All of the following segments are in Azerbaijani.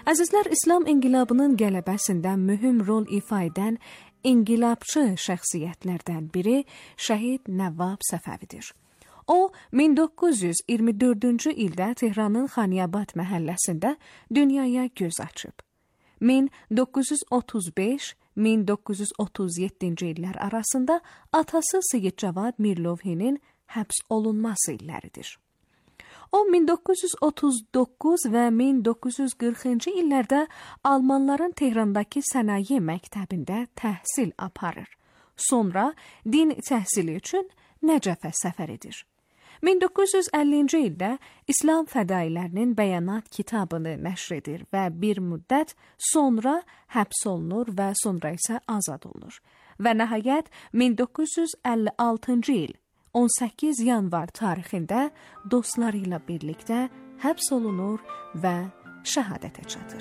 Əzizlər, İslam inqilabının qələbəsində mühüm rol ifa edən inqilabçı şəxsiyyətlərdən biri Şəhid Nəvvab Səfəvidir. O, 1924-cü ildə Tehranın Xaniyabad məhəlləsində dünyaya göz açıb. 1935-1937-ci illər arasında atası Seyid Cavad Mirlovhinin həbs olunması illəridir. O, 1939 və 1940-cı illərdə Almanların Tehrandakı sənaye məktəbində təhsil aparır. Sonra din təhsili üçün Nəcəfə səfər edir. 1950-ci ildə İslam fədailərinin bəyanat kitabını nəşr edir və bir müddət sonra həbs olunur və sonra isə azad olunur. Və nəhayət 1956-cı il 18 yanvar tarixində dostları ilə birlikdə həbs olunur və şəhadətə çatır.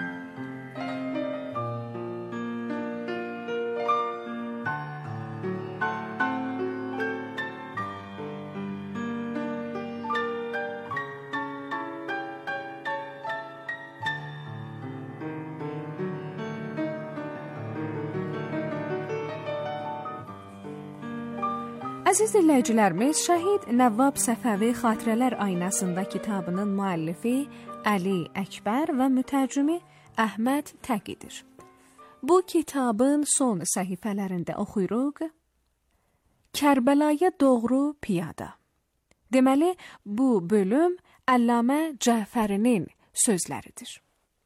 Əziz dinləyicilərimiz, Şəhid Nəvvab Səfəvi Xatirələr Aynasında kitabının müəllifi Əli Əkbər və mütərcimi Əhməd Təqidir. Bu kitabın son səhifələrində oxuyuruq. Kərbəlaya doğru piyada. Deməli, bu bölüm Əllamə Cəfərinin sözləridir.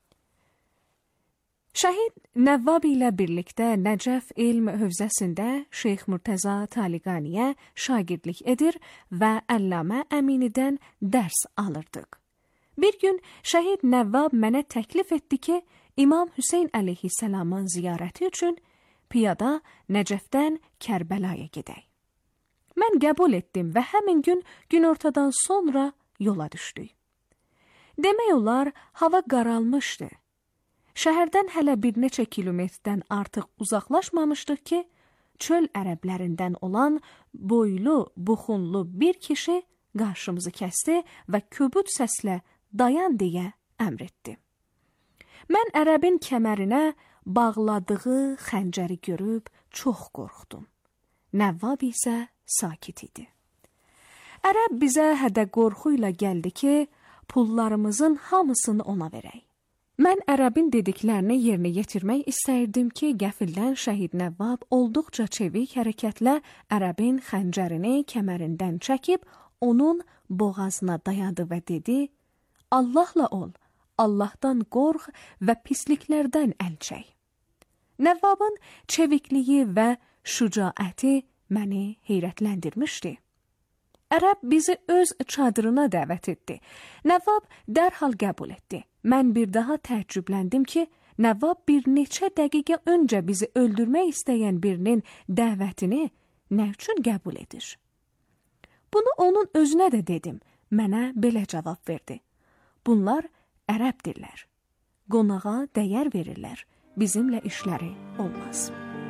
Şəhid Nəvvab ilə birlikdə Nəcəf elm hövzəsində Şeyx Murtəza Taliqaniyə şagirdlik edir və Əllamə Əminidən dərs alırdıq. Bir gün Şəhid Nəvvab mənə təklif etdi ki, İmam Hüseyn əleyhissalamın ziyarəti üçün piyada Nəcəfdən Kərbəlaya gedək. Mən qəbul etdim və həmin gün günortadan sonra yola düşdük. Demək olar, hava qaralmışdı. Şəhərdən hələ bir neçə kilometrdən artıq uzaqlaşmamışdıq ki, çöl ərəblərindən olan boylu, buxunlu bir kişi qarşımızı kəsdi və köbud səslə dayan deyə əmr etdi. Mən ərəbin kəmərinə bağladığı xəncəri görüb çox qorxdum. Nəvvab isə sakit idi. Ərəb bizə hədə qorxu ilə gəldi ki, pullarımızın hamısını ona verək. Mən ərəbin dediklərini yerinə yetirmək istəyirdim ki, qəfildən Şəhid Nəvvab olduqca çevik hərəkətlə ərəbin xəncərini kəmərindən çəkib, onun boğazına dayadı və dedi, Allahla ol, Allahdan qorx və pisliklərdən əl çək. Nəvvabın çevikliyi və şücaəti məni heyrətləndirmişdi. Ərəb bizi öz çadırına dəvət etdi. Nəvvab dərhal qəbul etdi. Mən bir daha təəccübləndim ki, Nəvvab bir neçə dəqiqə öncə bizi öldürmək istəyən birinin dəvətini nə üçün qəbul edir? Bunu onun özünə də dedim. Mənə belə cavab verdi. Bunlar ərəbdirlər. Qonağa dəyər verirlər. Bizimlə işləri olmaz.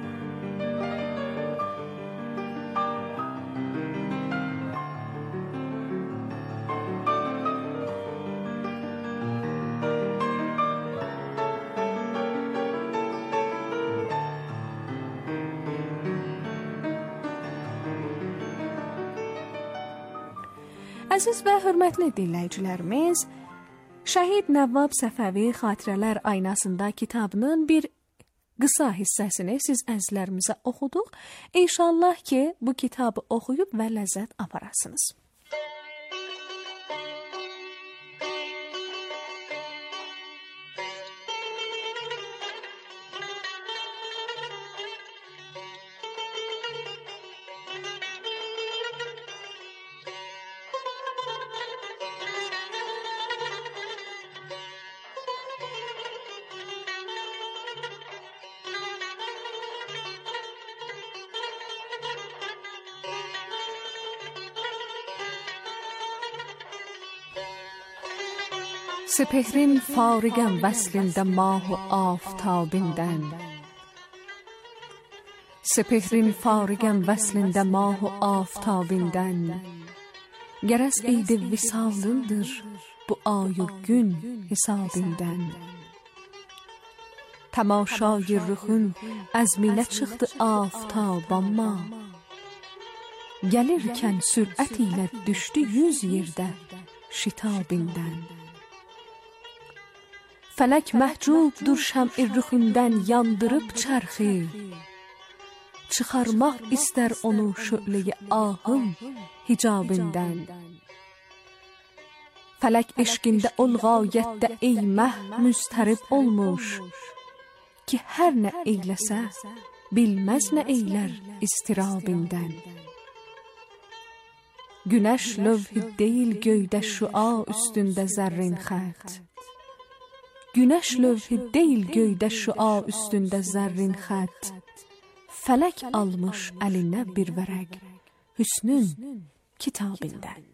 Əziz və hörmətli dinləyicilərimiz, Şəhid Nəvvab Səfəvi Xatirələr Aynasında kitabının bir qısa hissəsini siz əzizlərimizə oxuduq. İnşallah ki, bu kitabı oxuyub və ləzzət aparasınız. Sepehrin farigəm vəslində mah-u aftabindən. Sepehrin farigəm vəslində mah-u aftabindən. Gərəs eydi visalındır bu ay-u gün hesabindən. tamaşayı ruhun əzminə çıxdı aftab amma gəlirkən sürət ilə düşdü 100 yerdə şitabindən. Fələk məhcubdur şəm'i ruhundan yandırıb çərxi, çıxarmaq istər onu şöləyi ahım hicabindən. Fələk eşqində ol qayətdə ey məh müstərib olmuş, ki hər nə eyləsə bilməz nə eylər istirabindən. Günəş lövh deyil göydə şüa üstündə zərrin xətt, Günəş lövh deyil göydə şüa üstündə zərrin xətt, Fələk almış əlinə bir vərəq hüsnün kitabindən.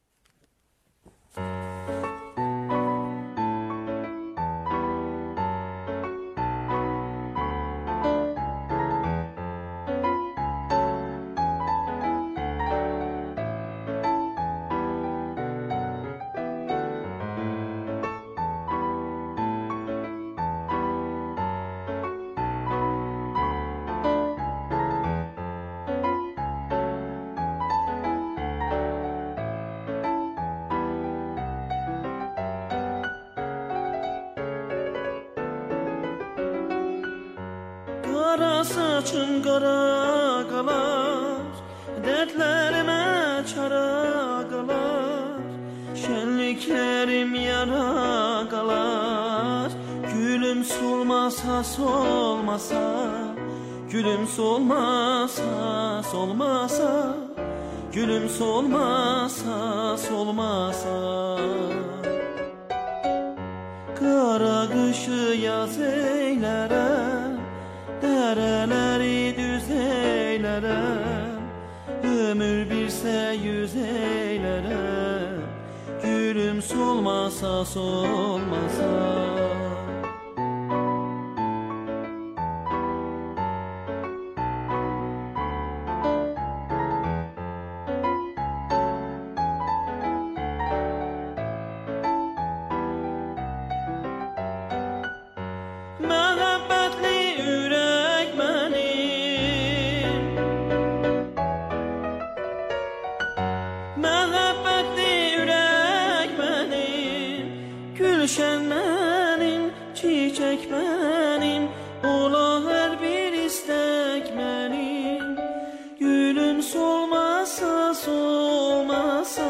Qara saçın qara qalar, dərdlərimə çara qalar, şənliklərim yara qalar. Gülüm solmasa solmasa, gülüm solmasa solmasa, gülüm solmasa solmasa. Qara qışı yaz eylərəm, dərələri düz eylərəm, ömür birsə yüz eylərəm, gülüm solmasa solmasa. Gülşən mənim, çiçək mənim, ola hər bir istək mənim. Gülüm solmasa, solmasa,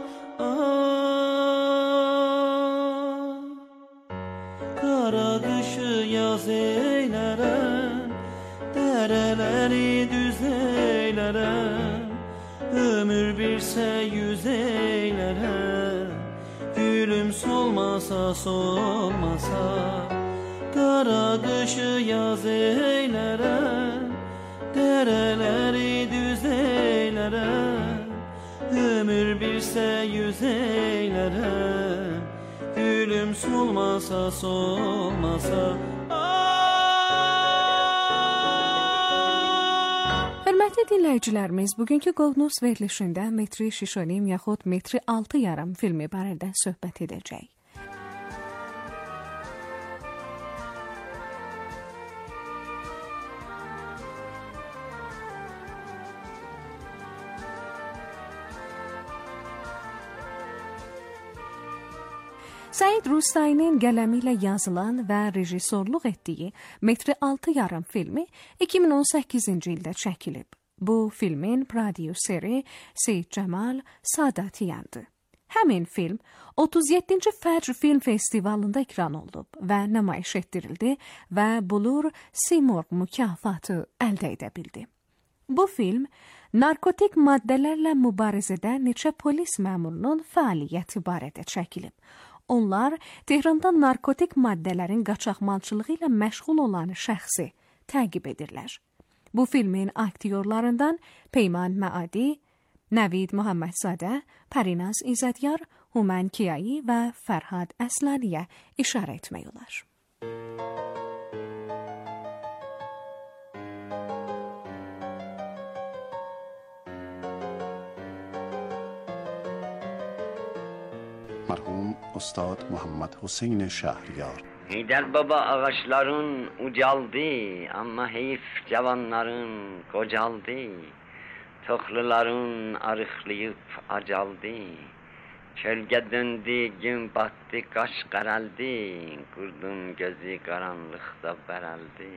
qara qışı yaz eylərəm, dərələri düz eylərəm, ömür birsə yüz eylərəm. Gülüm solmasa solmasa, qara qışı yaz eylərəm, dərələri düz eylərəm, ömür birsə yüz eylərəm, gülüm solmasa solmasa. Hörmətli dinləyicilərimiz, bugünkü qonağımız verilişində metri 6,5 yaxud metri 6,5 filmi barədə söhbət edəcək. Səid Rustayinin qələmi ilə yazılan və rejissorluq etdiyi metri 6,5 filmi 2018-ci ildə çəkilib. Bu filmin prodüseri Seyid Cəmal Sadatiyandır. Həmin film 37-ci Fəcr Film Festivalında ekran olunub və nümayiş etdirildi və Bulur Simorq mükafatı əldə edə bildi. Bu film narkotik maddələrlə mübarizədə neçə polis məmurunun fəaliyyəti barədə çəkilib. Onlar Tehranda narkotik maddələrin qaçaqmalçılığı ilə məşğul olan şəxsi təqib edirlər. Bu filmin aktyorlarından Peyman Məadi, Nəvid Muhammədzadə, Pərinaz İzzədyar, Humən Kiyai və Fərhad Əslaniyə işarə etmək olar. مرحوم استاد محمد حسین شهریار Heydər baba ağaçların ucaldı, amma heyif cavanların qocaldı. Toxluların arıqlayıb acaldı. Kölgə döndü, gün batdı, qaş qaraldı. Qurdun gözü qaranlıqda bərəldi.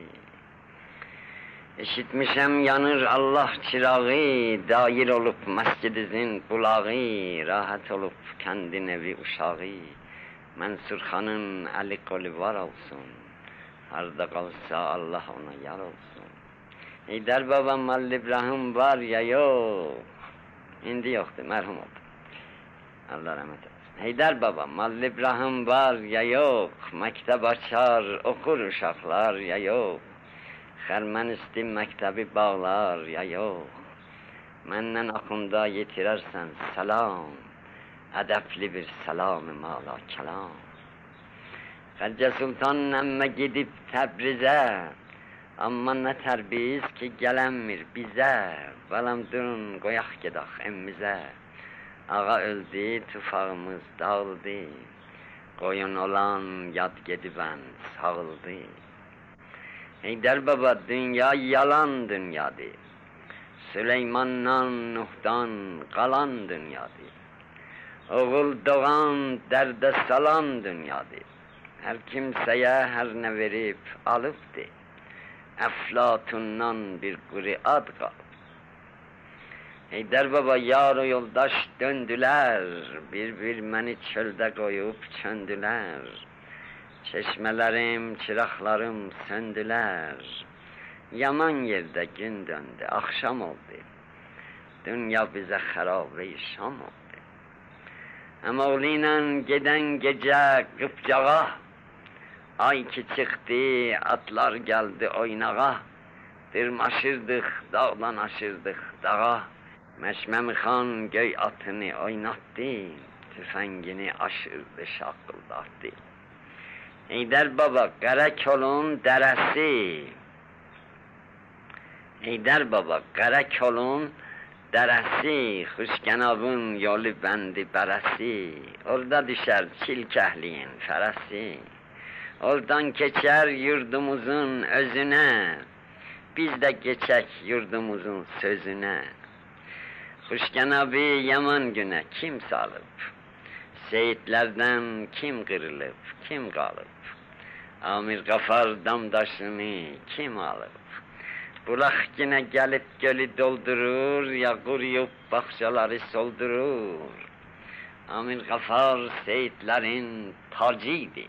Eşitmişəm yanır Allah çırağı, dair olub məscidizin bulağı, rahat olub kəndin evi uşağı. Mənsur xanın əli qolu var olsun, harda qalsa Allah ona yar olsun. Heydər baba Mallı İbrahim var ya yox, indi yoxdur, mərhum oldu. Allah rəhmət etsin. Heydər baba Mallı İbrahim var ya yox, məktəb açar, oxur uşaqlar ya yox. Xərmənisti məktəbi bağlar ya yox. Məndən axunda yetirərsən salam, ədəbli bir salam-ı mala kəlam. Xərcə Sultan əmmə gedib Təbrizə, amma nə tərbiz ki gələnmir bizə. Balam durun qoyaq gedək emmizə. Ağa öldü, tufağımız dağıldı, qoyun olan yad gedibən sağıldı. Heydər baba dünya yalan dünyadır, Süleymandan, Nuhdan qalan dünyadır. Oğul doğan, dərdə salan dünyadır, hər kimsəyə hər nə verib alıbdır. Əflatundan bir quri ad qalıb. Heydər baba yar o yoldaş döndülər, bir məni çöldə qoyub çöndülər. Çeşmələrim, çıraqlarım söndülər. Yaman yerdə gün döndü, axşam oldu. Dünya bizə xərabə-i şam oldu. Əmoğlu ilə gedən gecə qıpcağa, ay ki çıxdı, atlar gəldi oynağa. Dırmaşırdıq, dağdan aşırdıq dağa. Məşməmi xan göy atını oynatdı, tüfəngini aşırdı, şaqqıldatdı. Heydər baba Qərakolun dərəsi, Heydər baba Qərakolun dərəsi, Xuşkənabın yolu bəndi bərəsi, orada düşər çilkəhliyin fərəsi. Oradan keçər yurdumuzun özünə, biz də keçək yurdumuzun sözünə. Xuşkənabı yaman günə kim salıb, Seyidlərdən kim qırılıb, kim qalıb? Amir Qafar damdaşını kim alıb? Bulaq yenə gəlib gölü doldurur, ya quruyub baxçaları soldurur. Amir Qafar Seyidlərin tacıydı.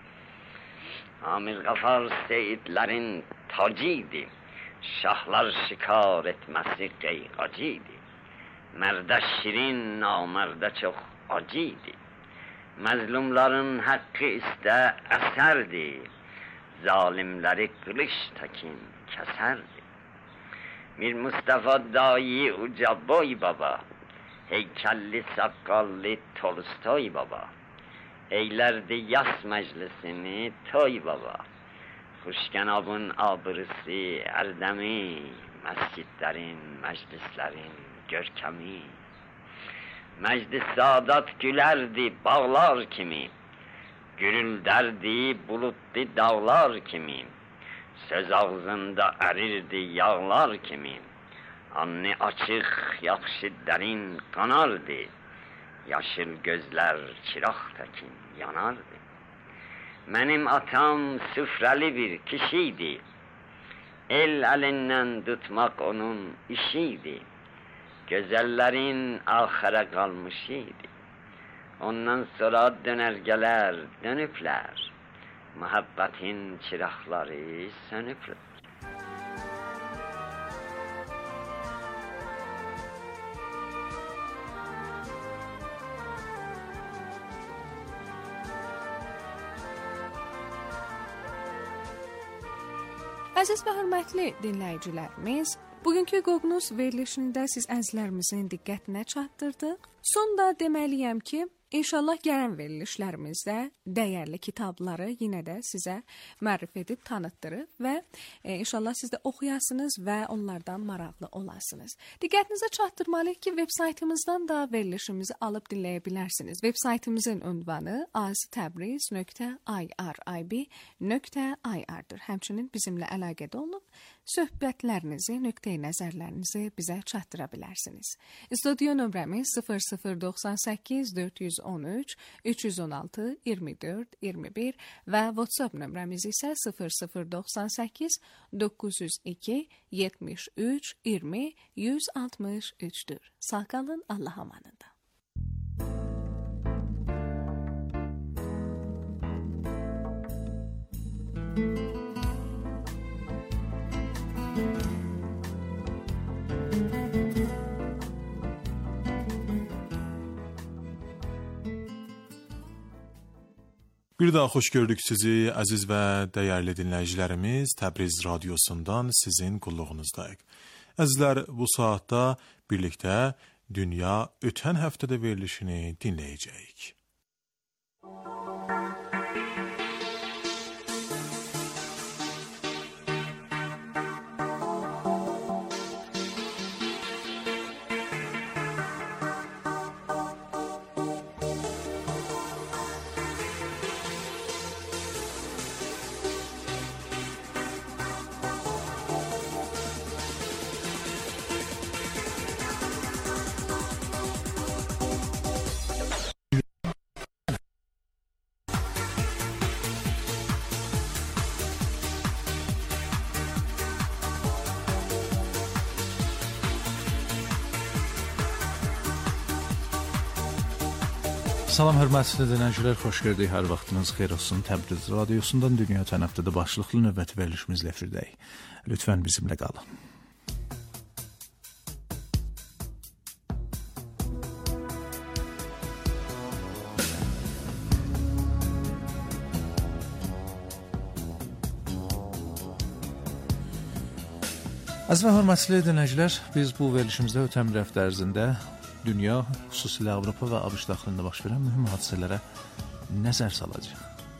Amir Qafar Seyidlərin tacıydı. Şahlar şikar etməsi qeyqacıydı. Mərdə şirin, namərdə çox acıydı. Məzlumların haqqı istə əsərdir, zalimləri qılış təkin kəsərdir. Mir Mustafa dayi uca boy baba, heykəlli saqqallı Tolstoy baba, eylərdi yas məclisini toy baba. Xuşkənabın abırısı ərdəmi, məscidlərin, məclislərin görkəmi. Məclis Sadat gülərdi bağlar kimi, gürüldərdi bulutlu dağlar kimi, söz ağzında ərirdi yağlar kimi, anne açıq, yaxşı dərin qanardı, yaşıl gözlər çıraq təkin yanardı. Mənim atam süfrəli bir kişiydi, el əlindən tutmaq onun işiydi. Gözəllərin axıra qalmışıydı. Ondan sonra dönərgələr dönüblər, muhabbətin çıraqları sönüblər. Əziz və hörmətli dinləyicilərimiz, bugünkü Qoqnus verilişində siz əzizlərimizin diqqətinə çatdırdıq. Sonda deməliyəm ki, İnşallah gələn verilişlərimizdə dəyərli kitabları yenə də sizə mərif edib tanıtdırıb və inşallah siz də oxuyasınız və onlardan maraqlı olasınız. Diqqətinizə çatdırmalıyıq ki, veb saytımızdan da verilişimizi alıb dinləyə bilərsiniz. Veb saytımızın ünvanı aztabriz.irib.ir-dir. Həmçinin bizimlə əlaqədə olub söhbətlərinizi, nöqteyi nəzərlərinizi bizə çatdıra bilərsiniz. Studiyo nömrəmiz 0098 413 316 24 21 və WhatsApp nömrəmiz isə 0098 902 73 20 163'dür. Sağ kalın, Allah amanında. Bir daha xoş gördük sizi, əziz və dəyərli dinləyicilərimiz. Təbriz radiosundan sizin qulluğunuzdayıq. Əzizlər, bu saatda birlikdə Dünya ötən həftədə verilişini dinləyəcəyik. Salam hörmətli dinləyicilər, xoş gördük. Hər vaxtınız xeyir olsun. Təbriz radiosundan Dünya ötən həftədə başlıqlı növbəti verilişimizlə efirdəyik. Lütfən bizimlə qalın. Əziz və hörmətli dinləyicilər, biz bu verilişimizdə ötən bir həftə ərzində dünya, xüsusilə Avropa və ABŞ daxilində baş verən mühüm hadisələrə nəzər salacaq.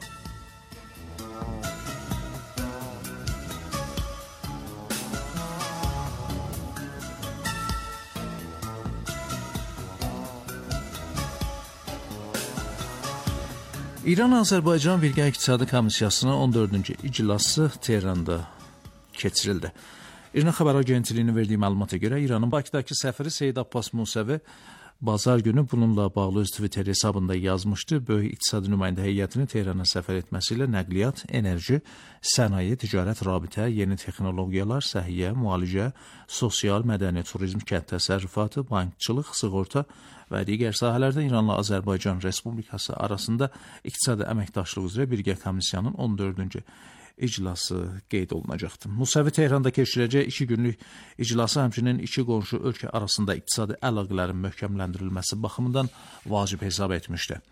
İran-Azərbaycan Birgə İqtisadi Komissiyasının 14-cü iclası Tehranda keçirildi. İran xəbər agentliyinin verdiyi məlumata görə İranın Bakıdakı səfiri Seyid Abbas Musəvi bazar günü bununla bağlı öz Twitter hesabında yazmışdı. Böyük iqtisadi nümayəndə heyətini Tehrana səfər etməsilə nəqliyyat, enerji, sənaye, ticarət, rabitə, yeni texnologiyalar, səhiyyə, müalicə, sosial, mədəni, turizm, kənd təsərrüfatı, bankçılıq, sığorta və digər sahələrdə İranla Azərbaycan Respublikası arasında iqtisadi əməkdaşlıq üzrə Birgə Komissiyanın 14-cü iclası qeyd olunacaqdır. Musəvi Tehranda keçiriləcək 2 günlük iclası həmçinin iki qonşu ölkə arasında iqtisadi əlaqələrin möhkəmləndirilməsi baxımından vacib hesab etmişdir.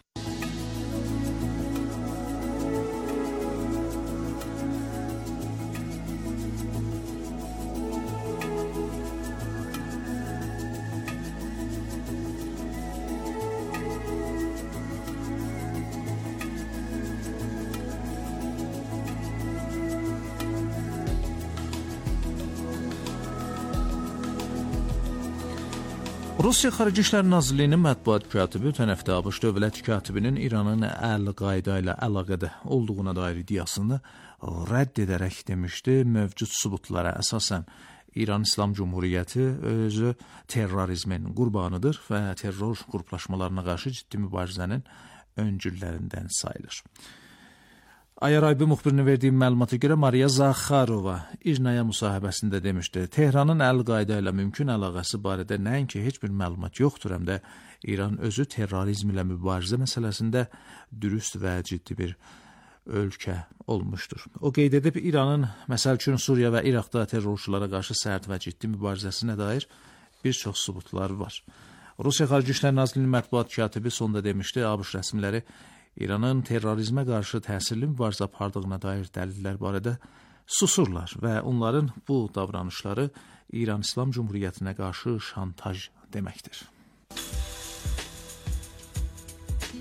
Rusiya Xarici İşlər Nazirliyinin mətbuat katibi ötən həftə ABŞ dövlət katibinin İranın Əl-Qayda ilə əlaqədə olduğuna dair iddiasını rədd edərək demişdi, mövcud sübutlara əsasən İran İslam Cumhuriyyəti özü terrorizmin qurbanıdır və terror qruplaşmalarına qarşı ciddi mübarizənin öncüllərindən sayılır. IRIB müxbirinin verdiyi məlumata görə Mariya Zaxarova İjnaya müsahibəsində demişdi, Tehranın Əl-Qayda ilə mümkün əlaqəsi barədə nəinki heç bir məlumat yoxdur, həm də İran özü terrorizm ilə mübarizə məsələsində dürüst və ciddi bir ölkə olmuşdur. O qeyd edib, İranın məsəl üçün Suriya və İraqda terrorçulara qarşı sərt və ciddi mübarizəsinə dair bir çox sübutlar var. Rusiya Xarici İşlər Nazirliyinin mətbuat katibi sonda demişdi, ABŞ rəsmiləri İranın terrorizmə qarşı təsirli mübarizə apardığına dair dəlillər barədə susurlar və onların bu davranışları İran İslam Cumhuriyyətinə qarşı şantaj deməkdir.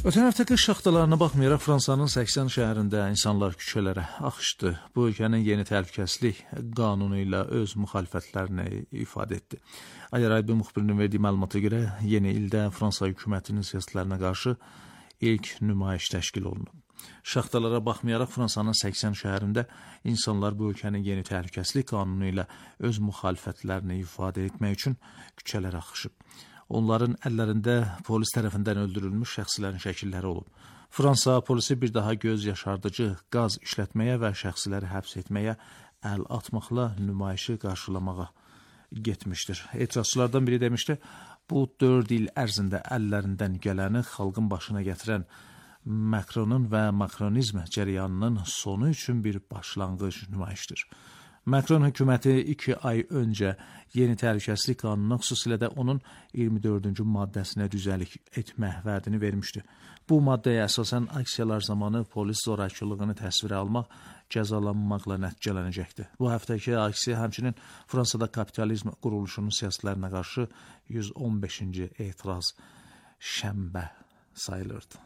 Ötən həftə qış şaxtalarına baxmayaraq Fransanın 80 şəhərində insanlar küçələrə axışdı. Bu ölkənin yeni təhlükəsizlik qanunu ilə öz müxalifətlərini ifadə etdi. Ayaraybi müxbirinin verdiyi məlumata görə yeni ildə Fransa hökumətinin siyasətlərinə qarşı ilk nümayiş təşkil olunub. Şaxtalara baxmayaraq Fransanın 80 şəhərində insanlar bu ölkənin yeni təhlükəsizlik qanunu ilə öz müxalifətlərini ifadə etmək üçün küçələrə axışıb. Onların əllərində polis tərəfindən öldürülmüş şəxslərin şəkilləri olub. Fransa polisi bir daha göz yaşardıcı qaz işlətməyə və şəxsləri həbs etməyə əl atmaqla nümayişi qarşılamağa getmişdir. Etirazçılardan biri demişdi, bu 4 il ərzində əllərindən gələni xalqın başına gətirən Macronun və Macronizm cərəyanının sonu üçün bir başlanğıc nümayişdir. Macron hökuməti 2 ay öncə yeni təhlükəsizlik qanununa, xüsusilə də onun 24-cü maddəsinə düzəlik etmə vədini vermişdi. Bu maddəyə əsasən aksiyalar zamanı polis zorakılığını təsvirə almaq cəzalanmaqla nəticələnəcəkdir. Bu həftəki aksiya həmçinin Fransada kapitalizm quruluşunun siyasətlərinə qarşı 115-ci etiraz şənbə sayılırdı.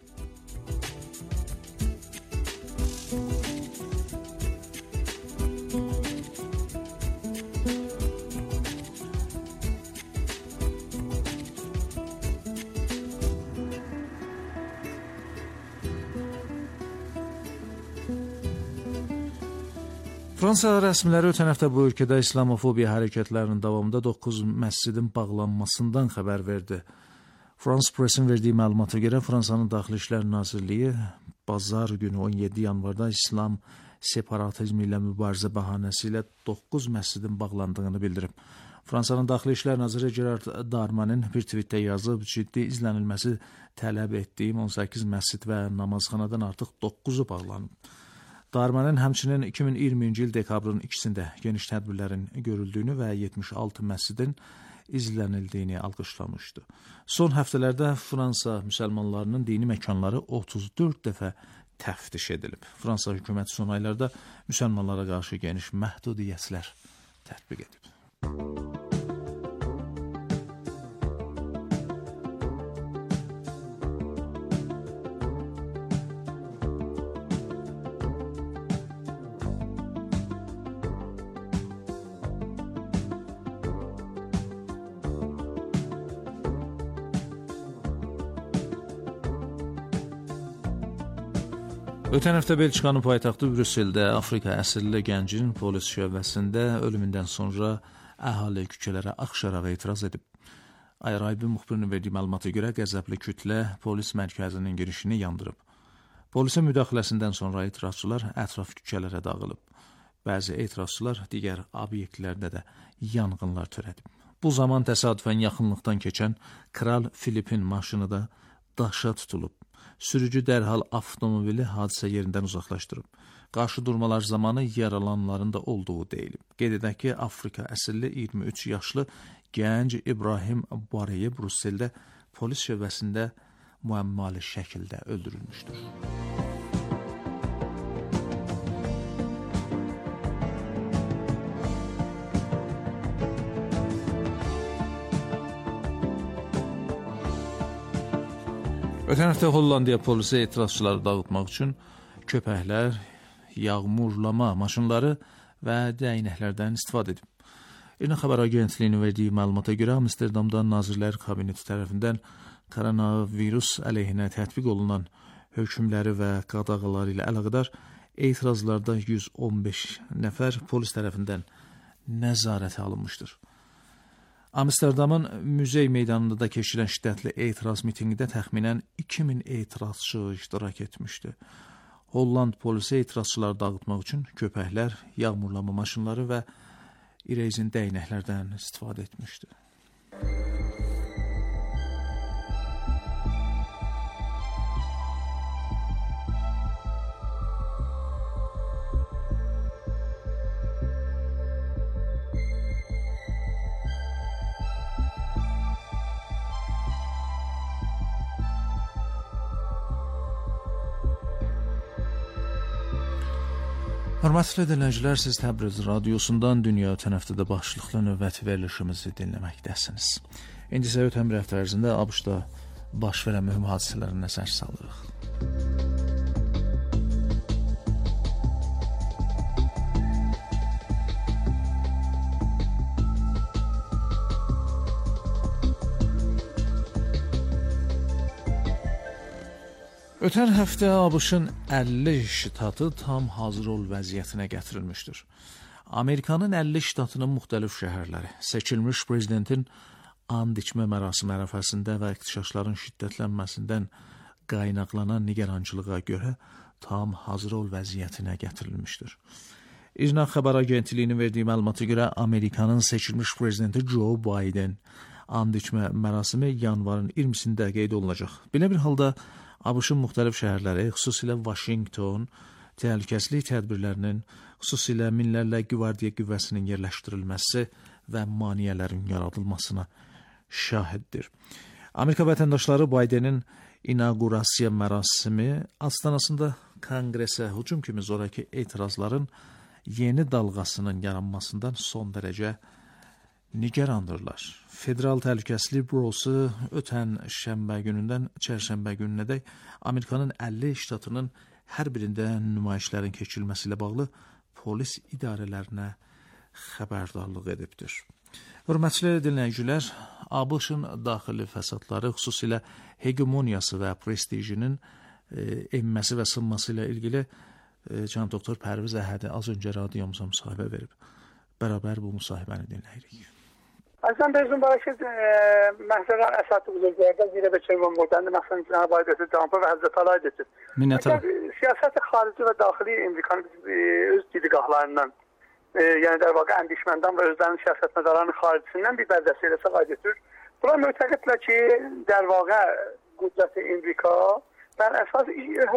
Fransa rəsmiləri ötən həftə bu ölkədə İslamofobiya hərəkətlərinin davamında 9 məscidin bağlanmasından xəbər verdi. France Press-in verdiyi məlumata görə Fransanın Daxili İşlər Nazirliyi bazar günü 17 yanvarda İslam separatizmi ilə mübarizə bəhanəsi ilə 9 məscidin bağlandığını bildirib. Fransanın Daxili İşlər Naziri Gerard Darmanin bir tweetdə yazıb, ciddi izlənilməsi tələb etdiyim 18 məscid və namazxanadan artıq 9-u bağlanıb. Darmanin həmçinin 2020-ci il dekabrın 2-sində geniş tədbirlərin görüldüyünü və 76 məscidin izlənildiyini alqışlamışdı. Son həftələrdə Fransa müsəlmanlarının dini məkanları 34 dəfə təftiş edilib. Fransa hökuməti son aylarda müsəlmanlara qarşı geniş məhdudiyyətlər tətbiq edib. Ötən həftə Belçikanın paytaxtı Brüsseldə Afrika əsilli gəncin polis şöbəsində ölümündən sonra əhali küçələrə axışaraq etiraz edib. Ayaraybi müxbirinin verdiyi məlumata görə qəzəbli kütlə polis mərkəzinin girişini yandırıb. Polisin müdaxiləsindən sonra etirazçılar ətraf küçələrə dağılıb. Bəzi etirazçılar digər obyektlərdə də yanğınlar törədib. Bu zaman təsadüfən yaxınlıqdan keçən Kral Filipin maşını da daşa tutulub. Sürücü dərhal avtomobili hadisə yerindən uzaqlaşdırıb. Qarşı durmalar zamanı yaralanların da olduğu deyilib. Qeyd edək ki, Afrika əsilli 23 yaşlı gənc İbrahim Bareye Brüsseldə polis şöbəsində müəmmalı şəkildə öldürülmüşdür. Ötən həftə Hollandiya polisi etirazçıları dağıtmaq üçün köpəklər, yağmurlama maşınları və dəynəklərdən istifadə edib. İRNA xəbər agentliyinin verdiyi məlumata görə Amsterdamda Nazirlər Kabineti tərəfindən koronavirus əleyhinə tətbiq olunan hökmləri və qadağaları ilə əlaqədar etirazlarda 115 nəfər polis tərəfindən nəzarətə alınmışdır. Amsterdamın Müzey meydanında da keçirilən şiddətli etiraz mitinqində təxminən 2000 etirazçı iştirak etmişdi. Holland polisi etirazçıları dağıtmaq üçün köpəklər, yağmurlama maşınları və irezin dəynəklərdən istifadə etmişdi. Hörmətli dinləyicilər, siz Təbriz radiosundan dünya ötən həftədə başlıqlı növbəti verilişimizi dinləməkdəsiniz. İndi isə ötən bir həftə ərzində ABŞ-da baş verən mühüm hadisələrə nəzər salırıq. Ötən həftə ABŞ-ın 50 ştatı tam hazır ol vəziyyətinə gətirilmişdir. Amerikanın 50 ştatının müxtəlif şəhərləri seçilmiş prezidentin and içmə mərasimi ərəfəsində və ixtişaşların şiddətlənməsindən qaynaqlanan nigarançılığa görə tam hazır ol vəziyyətinə gətirilmişdir. İRNA xəbər agentliyinin verdiyi məlumata görə Amerikanın seçilmiş prezidenti Joe Biden and içmə mərasimi yanvarın 20-sində qeyd olunacaq. Belə bir halda ABŞ-ın müxtəlif şəhərləri, xüsusilə Washington, təhlükəsizlik tədbirlərinin, xüsusilə minlərlə qvardiya qüvvəsinin yerləşdirilməsi və maneələrin yaradılmasına şahiddir. Amerika vətəndaşları Bidenin inaqurasiya mərasimi astanasında Konqresə hücum kimi zoraki etirazların yeni dalğasının yaranmasından son dərəcə nigarandırlar. Federal Təhlükəsizlik Bürosu ötən şənbə günündən çərşənbə gününədək Amerikanın 50 ştatının hər birində nümayişlərin keçirilməsi ilə bağlı polis idarələrinə xəbərdarlıq edibdir. Hörmətli dinləyicilər, ABŞ-ın daxili fəsadları, xüsusilə hegemoniyası və prestijinin enməsi və sınması ilə ilgili cənab doktor Pərviz Əhədi az öncə radiomuza müsahibə verib. Bərabər bu müsahibəni dinləyirik. Əslən bezim barəşid məhzələr əsası buzurglərdən zirə və çevrim buradan məsələn Cənab Aydəsi Trump'a və Həzrət Ali Aydəsi. Siyasət xarici və daxili İmrikanın öz didgahlarından yəni der vaqa əndişməndən və özlərinin siyasətmədarlarının xaricisindən bir bərdəsi eləsə qaydetir. Bunlar mütəqidlər ki, der vaqa qüdrəti İmrika bər əsas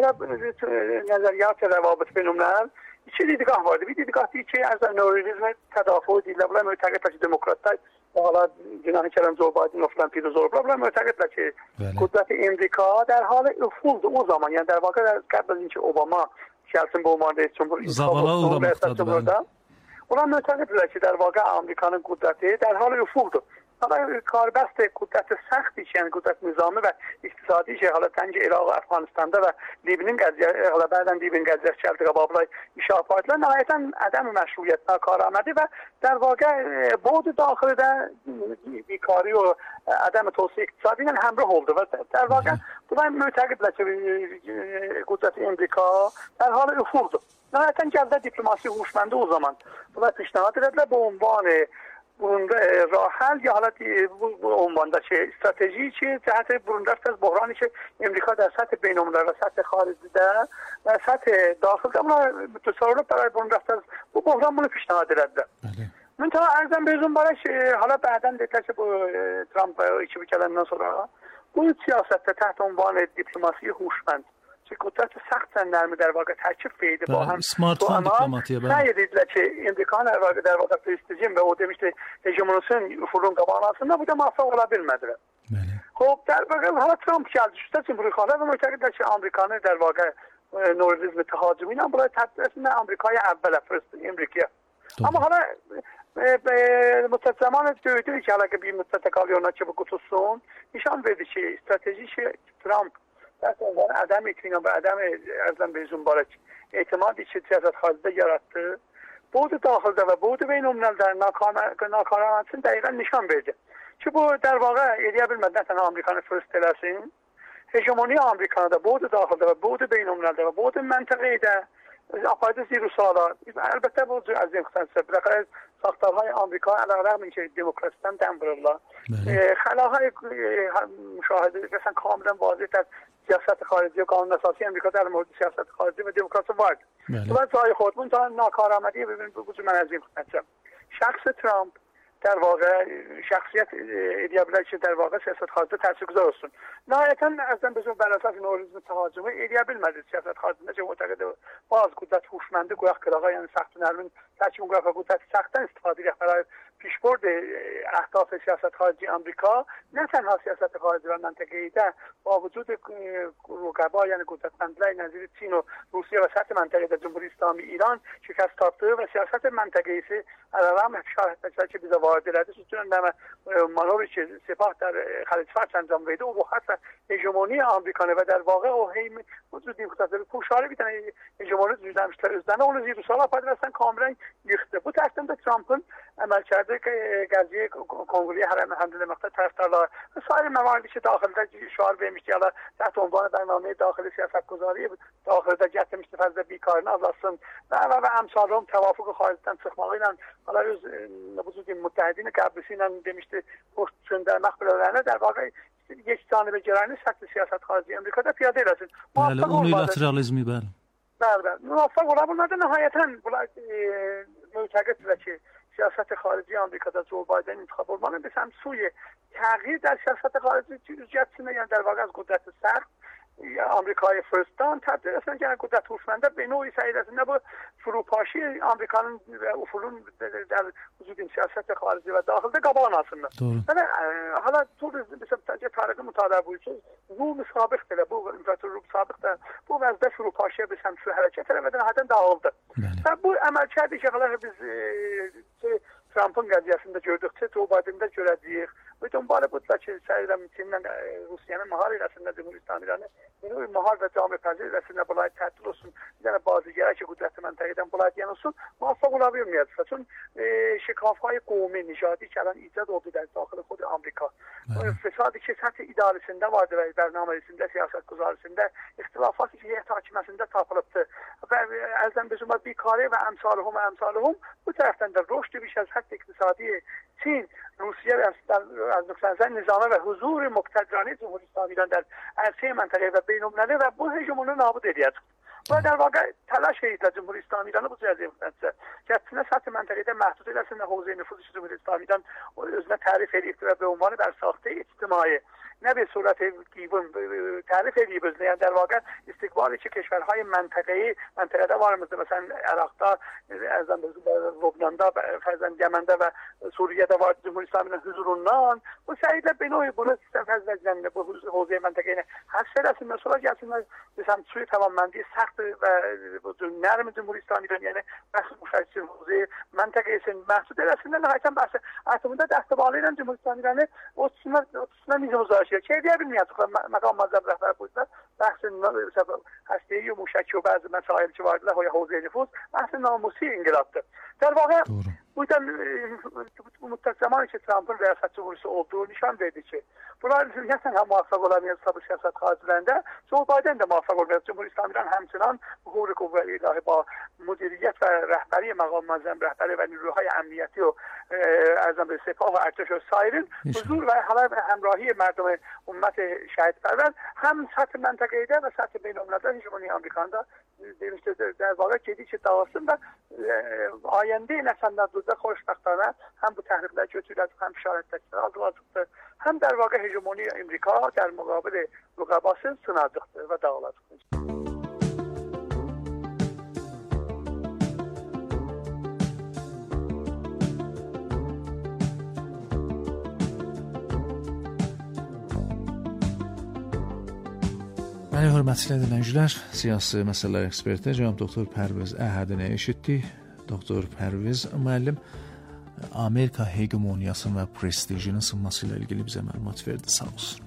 nəzəriyyat rəvabit benimlər iki didgah vardı. Bir didgah deyir ki, ərzə nörizmə tədafü edirlər. Bunlar mütəqidlər ki, demokratlar hala Cenab-ı Kerem Joe Biden falan pirozorlar. Bunlar mütəqidlər ki, qüdrəti İmrika der halı üfuldu o zaman. Yəni der vaqa qəbl ki, Obama gəlsin bu umarda Cumhur Zavala uğramaktadır. Bunlar mütəqidlər ki, der vaqa Amerikanın qüdrəti der halı üfuldu. Hala karibəst qüdrəti səxtdir ki, yəni qüdrət nizamı və iqtisadi şey hala tənci İraq, Əfqanistanda və Libinin qəziyyəsi, hala bədən Libinin qəziyyəsi gəldi qabaqlar iş apardılar. Nəhayətən ədəm məşruiyyət nakamədi və der vaqa bodu daxilidə bikari o ədəm tövsiyə iqtisadi ilə həmrah oldu və der vaqa bunlar mütəqidlər ki, qüdrəti İmrika der halı üfuldu. Nəhayətən gəldi diplomasi huşməndi o zaman. Bunlar pişnahad edədilər bu ünvanı bunda rاه حل یا حالت عنوان داشته استراتژی چه جهت برونده است از بحرانی که امریکا در سطح بین‌المللی و سطح خارجی ده و سطح داخل ده تصورات برای برونده است از bu بحران bunu پیشنهاد داده. من تا ارزم بهتون برایش حالا بعداً دیگه با ترامپ اکیبی کردن sonra bu siyasette تحت عنوان دیپلماسی هوشمند که قدرت سخت نرمی در واقع ترکیب پیدا با هم smartphone diplomatiye deyirlər ki, İmrikan der vaqa prestijin və o demişdi hegemonasının ufurun qabağınasında bu da muvaffaq ola bilmədilər. Xoş, der vaqa hala Trump gəldi. Üstə Cumhuriyetçilər və mütəqidlər ki, Amerikanı der vaqa nörizm təhaccümü ilə bunlar tədbirəsində Amerikaya əvvələ İmrikaya. Amma hala mütəzaman döydü ki, hala ki bir müddətə qalıyor ki, bu qutusun nişan verdi ki, strateji Trump عدم اطمینان و عدم ارزم بهتون بارک اعتمادی که سیاست خارجی yarattı بود داخلده و بود بین‌الملل در ناکارآمدی دقیقاً نشان verdi. Ki bu der vaqa eləyə bilmədi nə tənha Amerikanı first eləsin. Hegemoniya Amerikada بود daxildə və بود beynəlmiləldə və بود məntəqədə apardı zirusala. Əlbəttə bu az yaxınsa bir ساختارهای آمریکا علیرغم اینکه دموکراسی‌تان دم برلا خلاهای مشاهده مثلا کاملا واضح از سیاست خارجی و قانون اساسی آمریکا در مورد سیاست خارجی و دموکراسی وارد. و جای خودمون تا ناکارآمدی ببینید بگویم من از این خدمتم. شخص ترامپ در واقع شخصیت ایدئابیلی که در واقع سیاست خارجی تاثیرگذار است. نهایتاً اصلا بزرگ بر اساس نوریزم تهاجمی ایدئابیل مدید سیاست خارجی نشه معتقد باز قدرت هوشمنده گویا کلاغا یعنی سخت نرمین ترکیب گویا قدرت سختن استفاده برای پیشبرد اهداف سیاست خارجی آمریکا نه تنها سیاست خارجی و منطقه‌ای ده با وجود رقبا یعنی قدرتمندهای نظیر چین و روسیه و سطح منطقه در جمهوری اسلامی ایران شکست یافته و سیاست منطقه‌ای ise علم شاهد bize vaat edildi. Çünkü manevri sepah در خلیج فارس انجام میده و حتی هژمونی آمریکانه و در واقع او هم وجود مختصر پوشاره بیتن هژمونی düzləmişlər özlərinə onu Ruslar aparırsan kameran yıxdı. Bu tərəfdən Trump'ın əməl کرده که قضیه کنگره حرم حمدالمقدس طرفدارlar و سایر مواردی که داخلda şuar vermişti ya da تحت عنوان برنامه داخلی سیاستگذاری داخلda gətirmişdi fazla بیکارını azalsın və امثالهم توافق خارجdan çıxmağı ilə حالا öz وجود متحدین قبرسی ilə demişdi post göndərmək bilələrinə در واقع یک جانبه گرایانه سطح سیاست خارجی امریکada پیاده eləsin. Bəli, unilateralizmi bəli. Bəli, muvaffaq ola bilmədi. Nəhayətən bunlar معتقدdirlər ki, siyasət xarici Amerikada Joe Biden intikhab olmalı به سمت سوی تغییر در سیاست خارجی جزئیات یعنی در واقع از قدرت سخت آمریکای فرستان تبدیل اصلا که قدرت هوشمنده به نوعی سعی رسیدن با فروپاشی آمریکان و افولون در وجود این سیاست خارجی و داخل قبان aslında. Yani hala طول مثلا تاریخ مطالعه بود که روم سابق ده bu امپراتور روم سابق ده bu vəzdə فروپاشی به سمت hərəkət eləmədən hadan dağıldı. Və bu əməlkərdir ki, biz Trump'ın qəziyyəsində gördükcə Joe Biden'da görəcəyik. Və dönbalə budlar ki, səyirəm Çinlə Rusiyanın mahar eləsində Cumhuriyet İranı yeni mahar və cami pəzir eləsində bunlar təhdil olsun. Bir dənə bazı gələr ki, qudrətli məntəqədən bunlar deyən olsun. Muvaffaq ola bilməyəcəksə. Çün şikafhay qovmi nijadi ki, الان ایجاد oldu در داخل خود آمریکا. فسادی که سطح idaresində vardı və bərnaməsində, siyasetgüzarisində, ixtilafat ki, heyət hakimiyyəsində tapılıbdı. Və əldən bezumə بیکاری و امثالهم bu tərəfdən də rüşd بیش از حد اقتصادی چین روسیه از نقطه نظر نظامه و حضور مقتدرانه جمهوری اسلامی ایران در عرصه منطقه و بین‌المللی و bu hegemonu nabud edəcək. و در واقع تلاش ایران جمهوری اسلامی ایران bu cəziyə müxtəlifdir. Gətirsinə سطح منطقədə məhdud eləsinlər حوزه nüfuz جمهوری اسلامی ایران özünə tərif edibdir və به عنوان بر ساخته اجتماعی نه به صورت گیون تعریف edib özünə. Yəni در واقع استقبالی که کشورهای منطقه‌ای منطقədə varımızdır. Məsələn Irakda, Lübnanda, Fərzən Yəməndə və Suriyədə var Cumhuriyet İslaminin huzurundan bu səylə benoy bunu sistem fəzləcilərinə bu حوزه منطقəyə həsr eləsinlər. Sonra gəlsinlər مثلا سوی توانمندی سخت و نرم جمهوری اسلامی ایران یعنی بخش مشخصی حوزه منطقه است محدود رسیدن نهایتا بحث اتمونده دست بالا ایران جمهوری اسلامی ایران اصلا میز مذاکره چه دیگه bilmiyor مقام معظم رهبر بودن بحث هسته‌ای و موشکی و بعض مسائل که وارد حوزه نفوذ بحث ناموسی انقلابdı. در واقع بودن مدت زمانی که ترامپ'ın ریاست جمهوری olduğu nişan verdi ki bunlar ne tənha muvaffaq olamıyor bu siyaset xaricilərində Joe Biden de muvaffaq olmuyor. Cumhuriyet İslamı İran همچنان ظهور قوه الهی با مدیریت و رهبری مقام معظم رهبری و نیروهای امنیتی و ارزم به سپاه و ارتش و سایرین حضور و همراهی مردم امت شهید پرور هم سطح منطقه‌ای و سطح بین‌المللی هژمونی آمریکادا در واقع جدی که داستان و آینده نسل‌ها دوزه خوشبختانه هم bu تحریک‌lər götürüləcək, هم şəraitllər azalacaqdır, هم در واقع هژمونی امریکا در مقابل رقبası sınacaqdır və dağılacaqdır. Mənim hörmətli dinləyicilər, siyasi məsələlər eksperti cənab doktor Pərviz Əhədini eşitdik. Doktor Pərviz müəllim Amerika hegemoniyasının və prestijinin sınması ilə ilgili bizə məlumat verdi. Sağ olsun.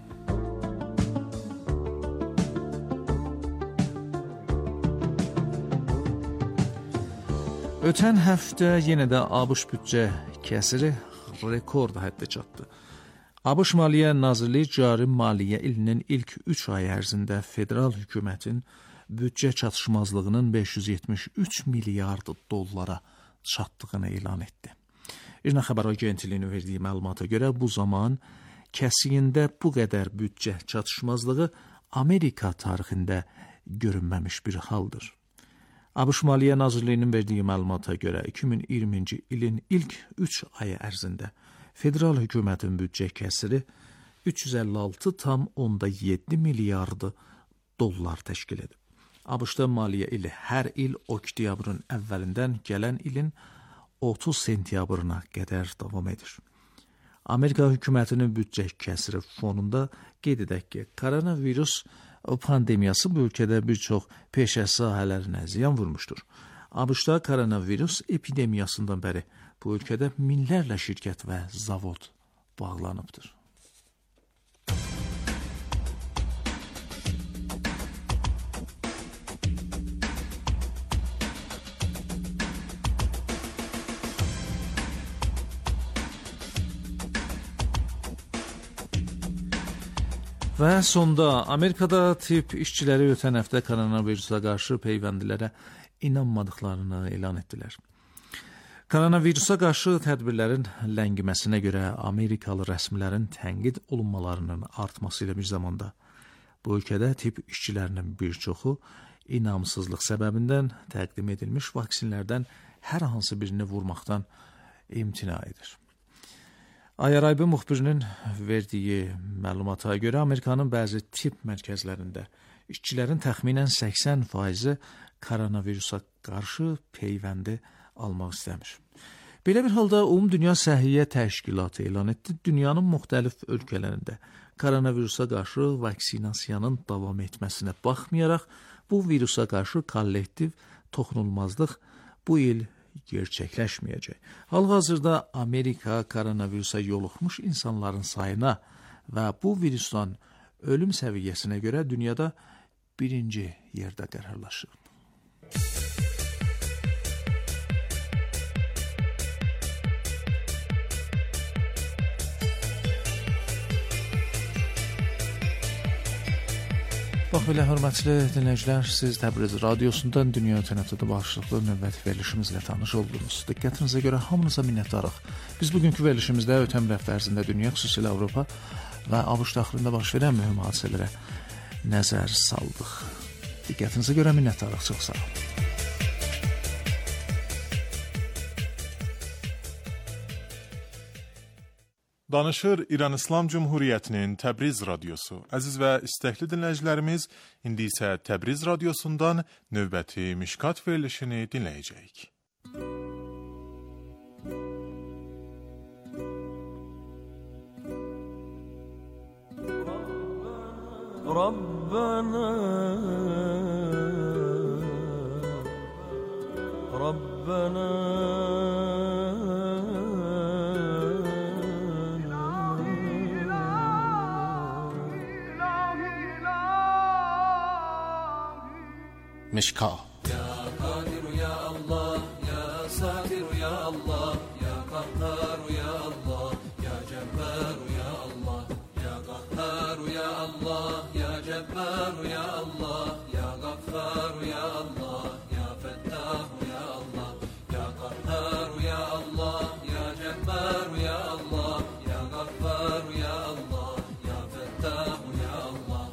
Ötən həftə yenə də ABŞ büdcə kəsiri rekord həddə çatdı. ABŞ Maliyyə Nazirliyi cari maliyyə ilinin ilk 3 ay ərzində federal hökumətin büdcə çatışmazlığının 573 milyard dollara çatdığını elan etdi. İRNA xəbər agentliyinin verdiyi məlumata görə bu zaman kəsiyində bu qədər büdcə çatışmazlığı Amerika tarixində görünməmiş bir haldır. ABŞ Maliyyə Nazirliyinin verdiyi məlumata görə 2020-ci ilin ilk 3 ayı ərzində federal hökumətin büdcə kəsiri 356,7 milyard dollar təşkil edib. ABŞ-da maliyyə ili hər il oktyabrın əvvəlindən gələn ilin 30 sentyabrına qədər davam edir. Amerika hökumətinin büdcə kəsiri fonunda qeyd edək ki, koronavirus pandemiyası bu ölkədə bir çox peşə sahələrinə ziyan vurmuşdur. ABŞ-da koronavirus epidemiyasından bəri bu ölkədə minlərlə şirkət və zavod bağlanıbdır. Və sonda Amerikada tibb işçiləri ötən həftə koronavirusa qarşı peyvəndilərə inanmadıqlarını elan etdilər. Koronavirusa qarşı tədbirlərin ləngiməsinə görə Amerikalı rəsmilərin tənqid olunmalarının artması ilə bir zamanda bu ölkədə tibb işçilərinin bir çoxu inamsızlıq səbəbindən təqdim edilmiş vaksinlərdən hər hansı birini vurmaqdan imtina edir. Ayaraybı müxbirinin verdiyi məlumata görə Amerikanın bəzi tibb mərkəzlərində işçilərin təxminən 80%-i koronavirusa qarşı peyvəndi almaq istəmir. Belə bir halda Ümumdünya Səhiyyə Təşkilatı elan etdi, dünyanın müxtəlif ölkələrində koronavirusa qarşı vaksinasiyanın davam etməsinə baxmayaraq, bu virusa qarşı kollektiv toxunulmazlıq bu il gerçəkləşməyəcək. Hal-hazırda Amerika koronavirusa yoluxmuş insanların sayına və bu virusdan ölüm səviyyəsinə görə dünyada birinci yerdə qərarlaşıb. Bax belə, hörmətli dinləyicilər, siz Təbriz radiosundan Dünya ötən həftədə başlıqlı növbəti verilişimizlə tanış oldunuz. Diqqətinizə görə hamınıza minnətdarıq. Biz bugünkü verilişimizdə ötən bir həftə ərzində dünya, xüsusilə Avropa və ABŞ daxilində baş verən mühüm hadisələrə nəzər saldıq. Diqqətinizə görə minnətdarıq. Çox sağ olun. Danışır İran İslam Cumhuriyyətinin Təbriz radiosu. Əziz və istəkli dinləyicilərimiz, indi isə Təbriz radiosundan növbəti Mişkat verilişini dinləyəcəyik. Rabbana Mişka. Ya Kadir ya Allah, ya Satir ya Allah, ya Kahhar ya Allah, ya Cebbar ya Allah, ya Kahhar ya Allah, ya Cebbar ya Allah, ya Gaffar ya Allah, ya Fettah ya Allah, ya Kahhar ya Allah, ya Cebbar ya Allah, ya Gaffar ya Allah, ya Fettah ya Allah.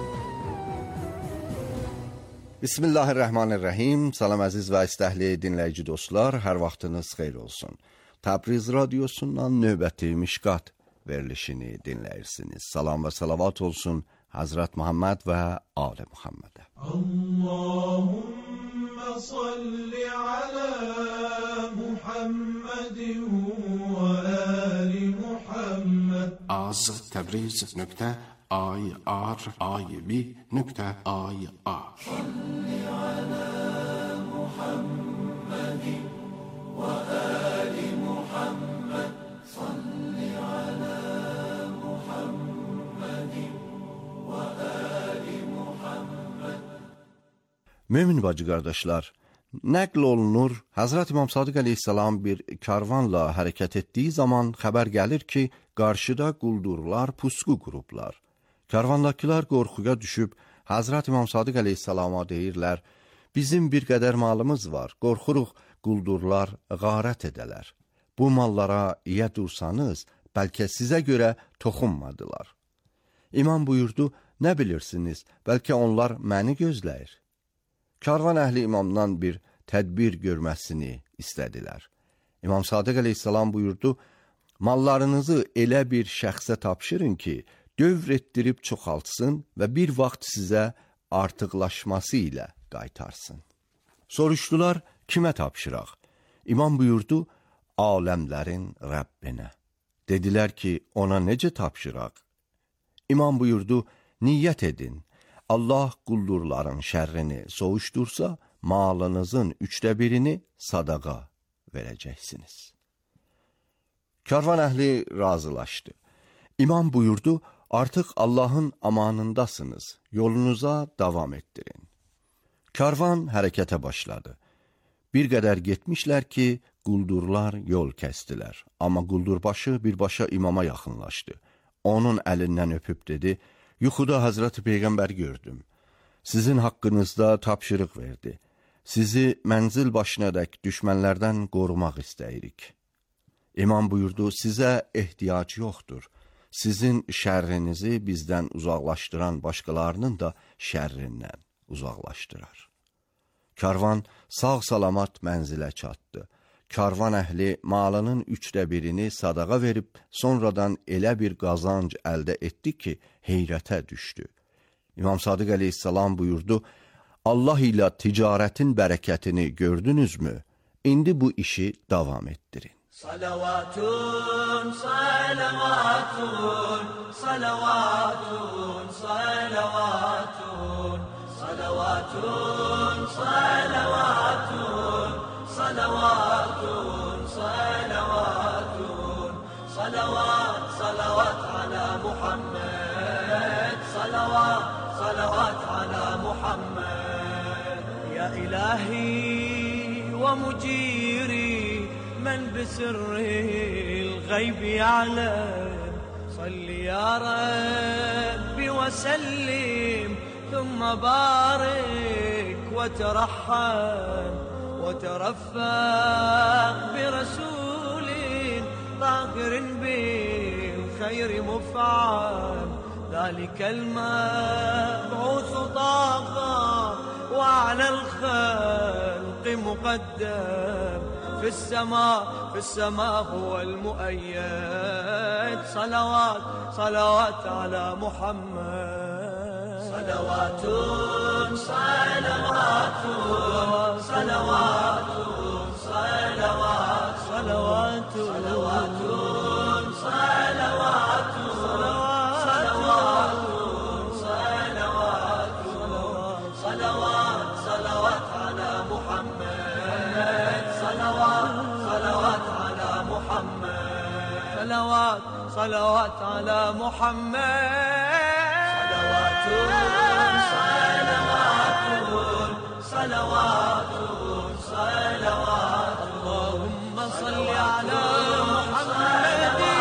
Bismillahirrahmanirrahim. Salam əziz və istəkli dinləyici dostlar, hər vaxtınız xeyir olsun. Təbriz radiosundan növbəti Mişkat verilişini dinləyirsiniz. Salam və salavat olsun Hazret Muhammed və Ali Muhammedə. Allahümme salli ala Muhammedin və Ali Muhammed. Az Təbriz.ir.ir.ir Salli ala Muhammedin və Ali Muhammed. Salli ala Muhammedin və Ali Muhammed. Mümin bacı qardaşlar, nəql olunur, Hazret İmam Sadiq Aleyhisselam bir karvanla hərəkət etdiyi zaman xəbər gəlir ki, qarşıda quldurlar pusqu qurublar. Karvandakılar qorxuya düşüb, Hazret İmam Sadiq Aleyhisselama deyirlər, bizim bir qədər malımız var, qorxuruq quldurlar qarət edələr. Bu mallara yə dursanız, bəlkə sizə görə toxunmadılar. İmam buyurdu, nə bilirsiniz, bəlkə onlar məni gözləyir. Karvan əhli imamdan bir tədbir görməsini istədilər. İmam Sadiq Aleyhisselam buyurdu, mallarınızı elə bir şəxsə tapşırın ki, dövr etdirib çoxaltsın və bir vaxt sizə artıqlaşması ilə qaytarsın. Soruşdular, kimə tapşıraq? İmam buyurdu, aləmlərin Rəbbinə. Dedilər ki, ona necə tapşıraq? İmam buyurdu, niyyət edin. Allah quldurların şərrini soğuşdursa, malınızın 1/3 sadaqa verəcəksiniz. Karvan əhli razılaşdı. İmam buyurdu, artıq Allahın amanındasınız, yolunuza davam etdirin. Karvan hərəkətə başladı. Bir qədər getmişlər ki, quldurlar yol kəsdilər. Amma quldurbaşı birbaşa imama yaxınlaşdı. Onun əlindən öpüb dedi, yuxuda Həzrəti Peyğəmbər gördüm. Sizin haqqınızda tapşırıq verdi. Sizi mənzil başınadək düşmənlərdən qorumaq istəyirik. İmam buyurdu, sizə ehtiyac yoxdur. Sizin şərrinizi bizdən uzaqlaşdıran başqalarının da şərrindən uzaqlaşdırar. Karvan sağ-salamat mənzilə çatdı. Karvan əhli malının 1/3 sadaqa verib, sonradan elə bir qazanc əldə etdi ki, heyrətə düşdü. İmam Sadiq əleyhissalam buyurdu, Allah ilə ticarətin bərəkətini gördünüzmü? İndi bu işi davam etdirin. Salavatun, salavatun, salavatun, salavatun, salavatun, salavatun, salavatun, salavatun, salavat, salavat ala Muhammed, salavat, salavat ala Muhammed. Ya ilahi ve mujiri من بسر الغيب يعلم صل يا ربي وسلم ثم بارك وترحم وترفق برسول طاهر بالخير مفعم ذلك المبعوث طاغى وعلى الخلق مقدم في السماء هو المؤيد صلوات صلوات على محمد صلوات صلوات صلوات صلوات صلوات صلوات صلوات صلوات صلوات على محمد صلوات صلوات على محمد صلوات صلوات على محمد صلوات صلوات صلوات اللهم صل على محمد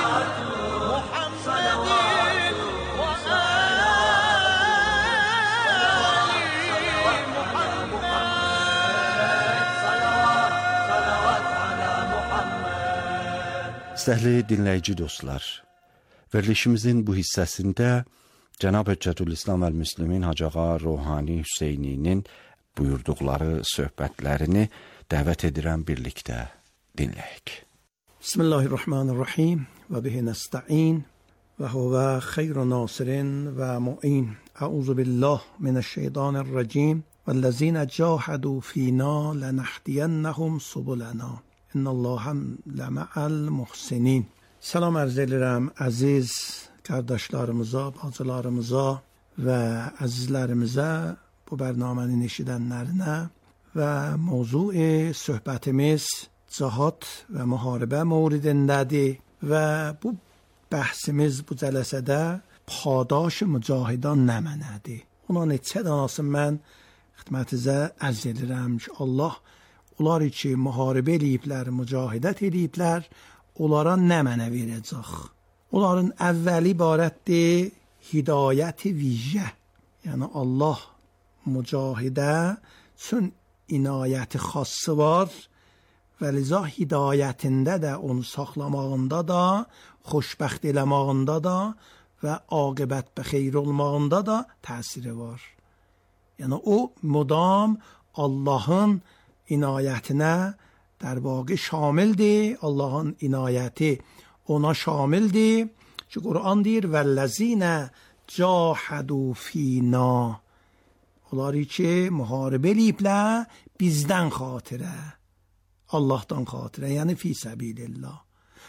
Dəyərli dinləyici dostlar, verilişimizin bu hissəsində Cənab Hüccətülislam əl-Müslimin Hacı Ağa Ruhani Hüseyninin buyurduqları söhbətlərini dəvət edirəm birlikdə dinləyək. Bismillahirrahmanirrahim və bihi nəstə'in və huvə xeyru nasirin və mu'in. Əuzu billah minəşşeytanirracim vəllezine cahadu fina lənəhdiyennəhum subulana. İnnallahəm ləmə'əl muhsinin. Salam ərz edirəm əziz qardaşlarımıza, bacılarımıza və əzizlərimizə, bu bərnamənin eşidənlərinə və mövzui söhbətimiz cihad və müharibə mövridindədir və bu bəhsimiz bu cələsədə padaş mücahidan nə mənədir? Ona neçə danasın mən xidmətinizə ərz edirəm ki, Allah onlar ki, müharibə eləyiblər, mücahidət eləyiblər, onlara nə mənə verəcək? Onların əvvəli ibarətdir hidayət-i vicə. Yəni Allah mücahidə üçün inayəti xası var və liza hidayətində də, onu saxlamağında da, xoşbəxt eləmağında da və aqibət və xeyr olmağında da təsiri var. Yəni o müdam Allahın inayətinə در واقع شاملdir. Allahın inayəti ona şamildir. Ki Quran deyir vəllezine cahadu fina. Onları ki müharibə eləyiblər bizdən xatirə. Allah'tan xatirə, yəni fi səbilillah.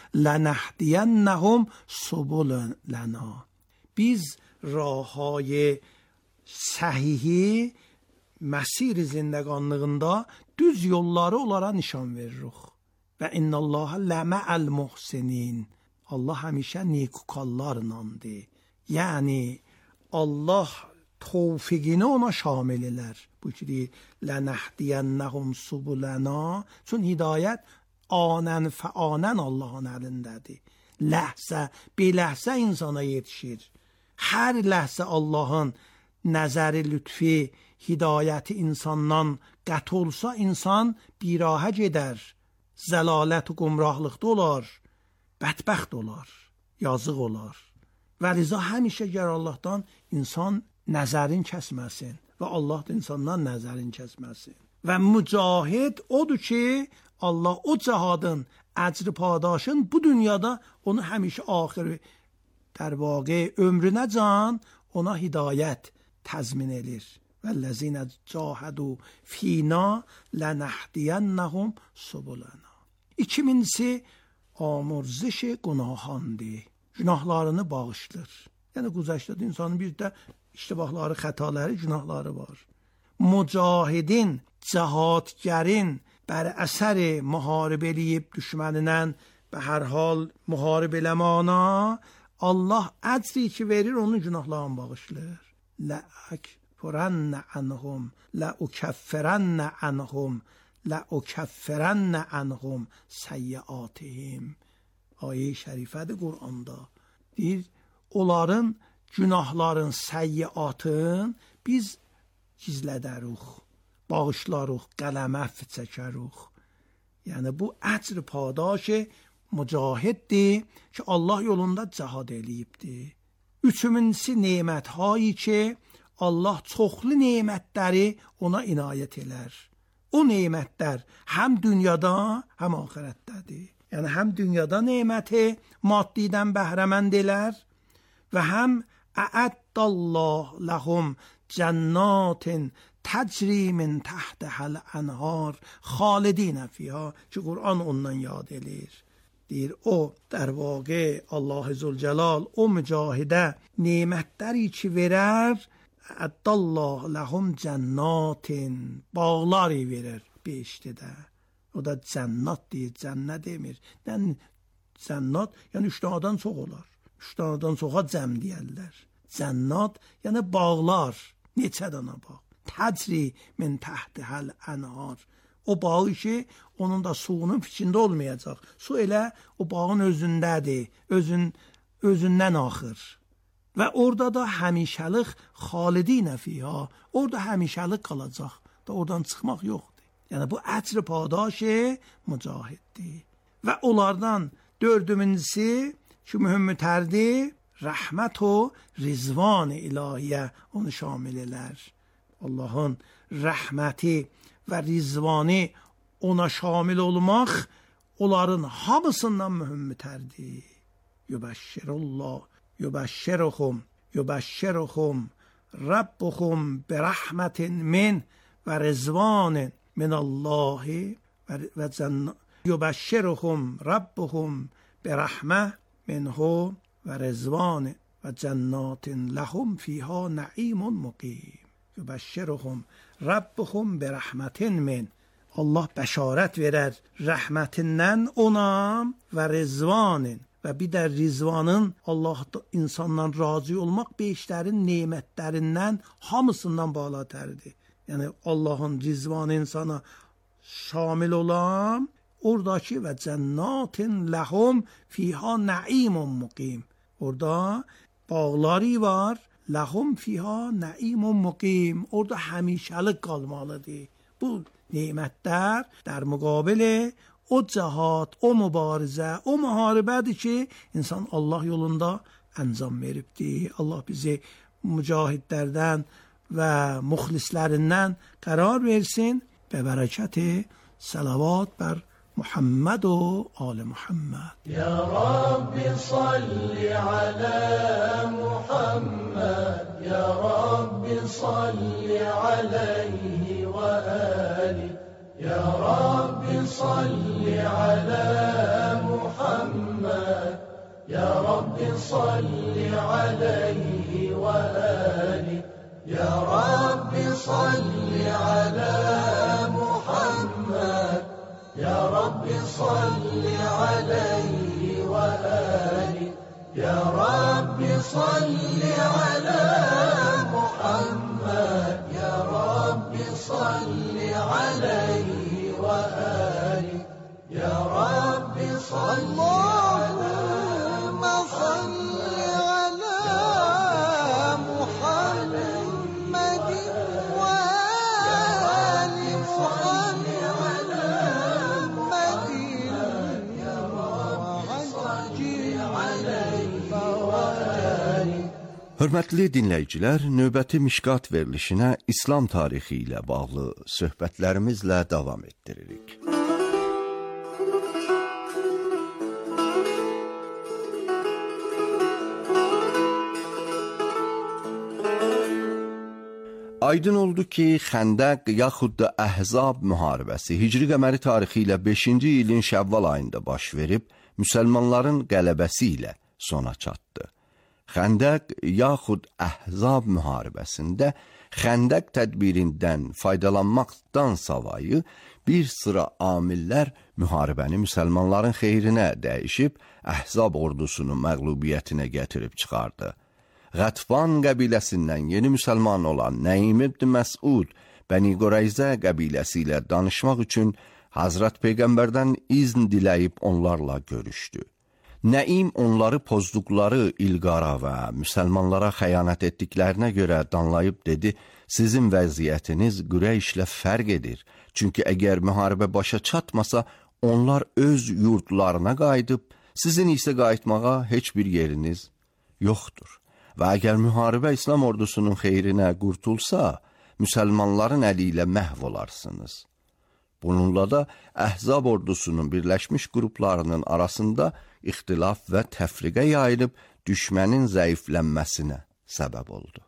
لنهدینهم سبلنا. Biz راههای صحیحی مسیر زندگانlığında düz yolları onlara nişan veririk. Və innallaha lema'al muhsinin. Allah həmişə nekokallarındandır. Yəni Allah tevfiqini ona şamil elər. Bu ki deyir لنهدینهم سبلنا. Çün hidayət anən fəanən Allahın əlindədir. Ləhsə, biləhsə insana yetişir. Hər ləhsə Allahın nəzəri, lütfi, hidayəti insandan qət olsa, insan birahə gedər. Zəlalət, qumrahlıqda olar. Bədbəxt olar. Yazıq olar. Və riza həmişə gəl Allahdan insan nəzərin kəsməsin. Və Allah da insandan nəzərin kəsməsin. Və mücahid odur ki, Allah o cihadın əcri padaşın bu dünyada onu həmişə axir در واقع ömrünə can ona hidayət təzmin edir. Vəllezine cahadu fina lenehdiyennahum subulana. 2000'si amurziş günahındır. Günahlarını bağışlar. Yəni güzəştədə insanın bir də iştibahları, xətaları, günahları var. Mücahidin, cihadgərin bər əsəri müharibə eləyib düşmənindən və hər hal müharibə eləmana Allah əcri ki verir, onun günahlarını bağışlar. La'akfurannə anhum, la'ukəffirannə anhum, la'ukəffirannə anhum səyyiatihim. Ayə-i şərifədir Qur'anda. Deyir, onların günahların, səyyiatın biz gizlədərik, bağışlarıq, qələmə əfv çəkərik. Yəni bu əcr padaşı mücahiddir ki Allah yolunda cihad eləyibdir. Üçüncüsü neməthayi ki Allah çoxlu nemətləri ona inayət elər. O nemətlər həm dünyada, həm axirətdədir. Yəni həm dünyada neməti maddidən bəhrəmənd elər və həm əəddəllah ləhum cənnatin təcri min təhtəhəl ənhar xalidinə fiyha ki Qur'an ondan yad edir. Deyir o در واقع Allah Zülcelal o mücahidə nemətləri ki verər əddəllah ləhum cənnatin bağları verir beşdə. O da cənnat deyir, cənnət demir. Yəni cənnat yəni 3 dənədən çox olar. 3 dənədən çoxa cəm deyərlər. Cənnat yəni bağlar, neçə dənə bağ. Təcri min təhtəhəl ənhar. O bağı ki, onun da suyunun içində olmayacaq. Su elə o bağın özündədir, özündən axır. Və orada da həmişəlik xalidinə fiyha, orada həmişəlik qalacaq. Da oradan çıxmaq yoxdur. Yəni bu əcr padaşı mücahiddir. Və onlardan dördüncüsü ki mühümtərdir, rəhmət o rizvan ilahiyə onu şamil elər. Allahın rəhməti və rizvanı ona şamil olmaq onların hamısından mühümtərdir. Yübəşşiruhum Rabbuhum birahmətin min və rizvanin minallahi və cənnət. Yübəşşiruhum Rabbuhum birahmə minhu və rizvanin və cənnatin ləhum fiyha na'imun muqim. Yübəşşiruhum Rabbuhum birahmətin min. Allah bəşarət verər rəhmətindən ona və rizvanin. Və bir də rizvanın Allah insandan razı olmaq beşlərin nemətlərindən hamısından balatərdir. Yəni Allahın rizvanı insana şamil olan oradakı və cənnatin ləhum fiyha na'imun muqim. Orada bağları var. Ləhum fiyha na'imun muqim. Orada həmişəlik qalmalıdır. Bu nemətlər در مقابل o cihad, o mübarizə, o müharibədir ki, insan Allah yolunda əncam veribdir. Allah bizi mücahidlərdən və müxlislərindən qərar versin və bərəkəti salavat bər محمد و آل محمد. يا رب صل على محمد يا رب صل عليه وآله يا رب رب صل على محمد يا رب صل عليه وآله يا رب صل على محمد يا رب صل عليه وآله يا رب صل على محمد يا رب صل عليه وآله يا رب صل اللهم صل على محمد وآل محمد وعجل عليه وآله. Hörmətli dinləyicilər, növbəti Mişqat verilişinə İslam tarixi ilə bağlı söhbətlərimizlə davam etdiririk. Aydın oldu ki, Xəndəq yaxud da Əhzab müharibəsi Hicri qəməri tarixi ilə 5-ci ilin Şəvval ayında baş verib, müsəlmanların qələbəsi ilə sona çatdı. Xəndəq yaxud Əhzab müharibəsində Xəndəq tədbirindən faydalanmaqdan savayı bir sıra amillər müharibəni müsəlmanların xeyrinə dəyişib, Əhzab ordusunun məğlubiyyətinə gətirib çıxardı. G'atfan qəbiləsindən yeni müsəlman olan Nəim ibn Məsud, Bəni Qurayzə qəbiləsi ilə danışmaq üçün Hazrat Peyğəmbərdən izn diləyib onlarla görüşdü. Nəim onları pozduqları İlqara və müsəlmanlara xəyanət etdiklərinə görə danlayıb dedi, sizin vəziyyətiniz Qureyşlə fərq edir. Çünki əgər müharibə başa çatmasa, onlar öz yurdlarına qayıdıb, sizin isə qayıtmağa heç bir yeriniz yoxdur. Və əgər müharibə İslam ordusunun xeyrinə qurtulsa, müsəlmanların əli ilə məhv olarsınız. Bununla da Əhzab ordusunun birləşmiş qruplarının arasında ixtilaf və təfriqə yayılıb düşmənin zəiflənməsinə səbəb oldu.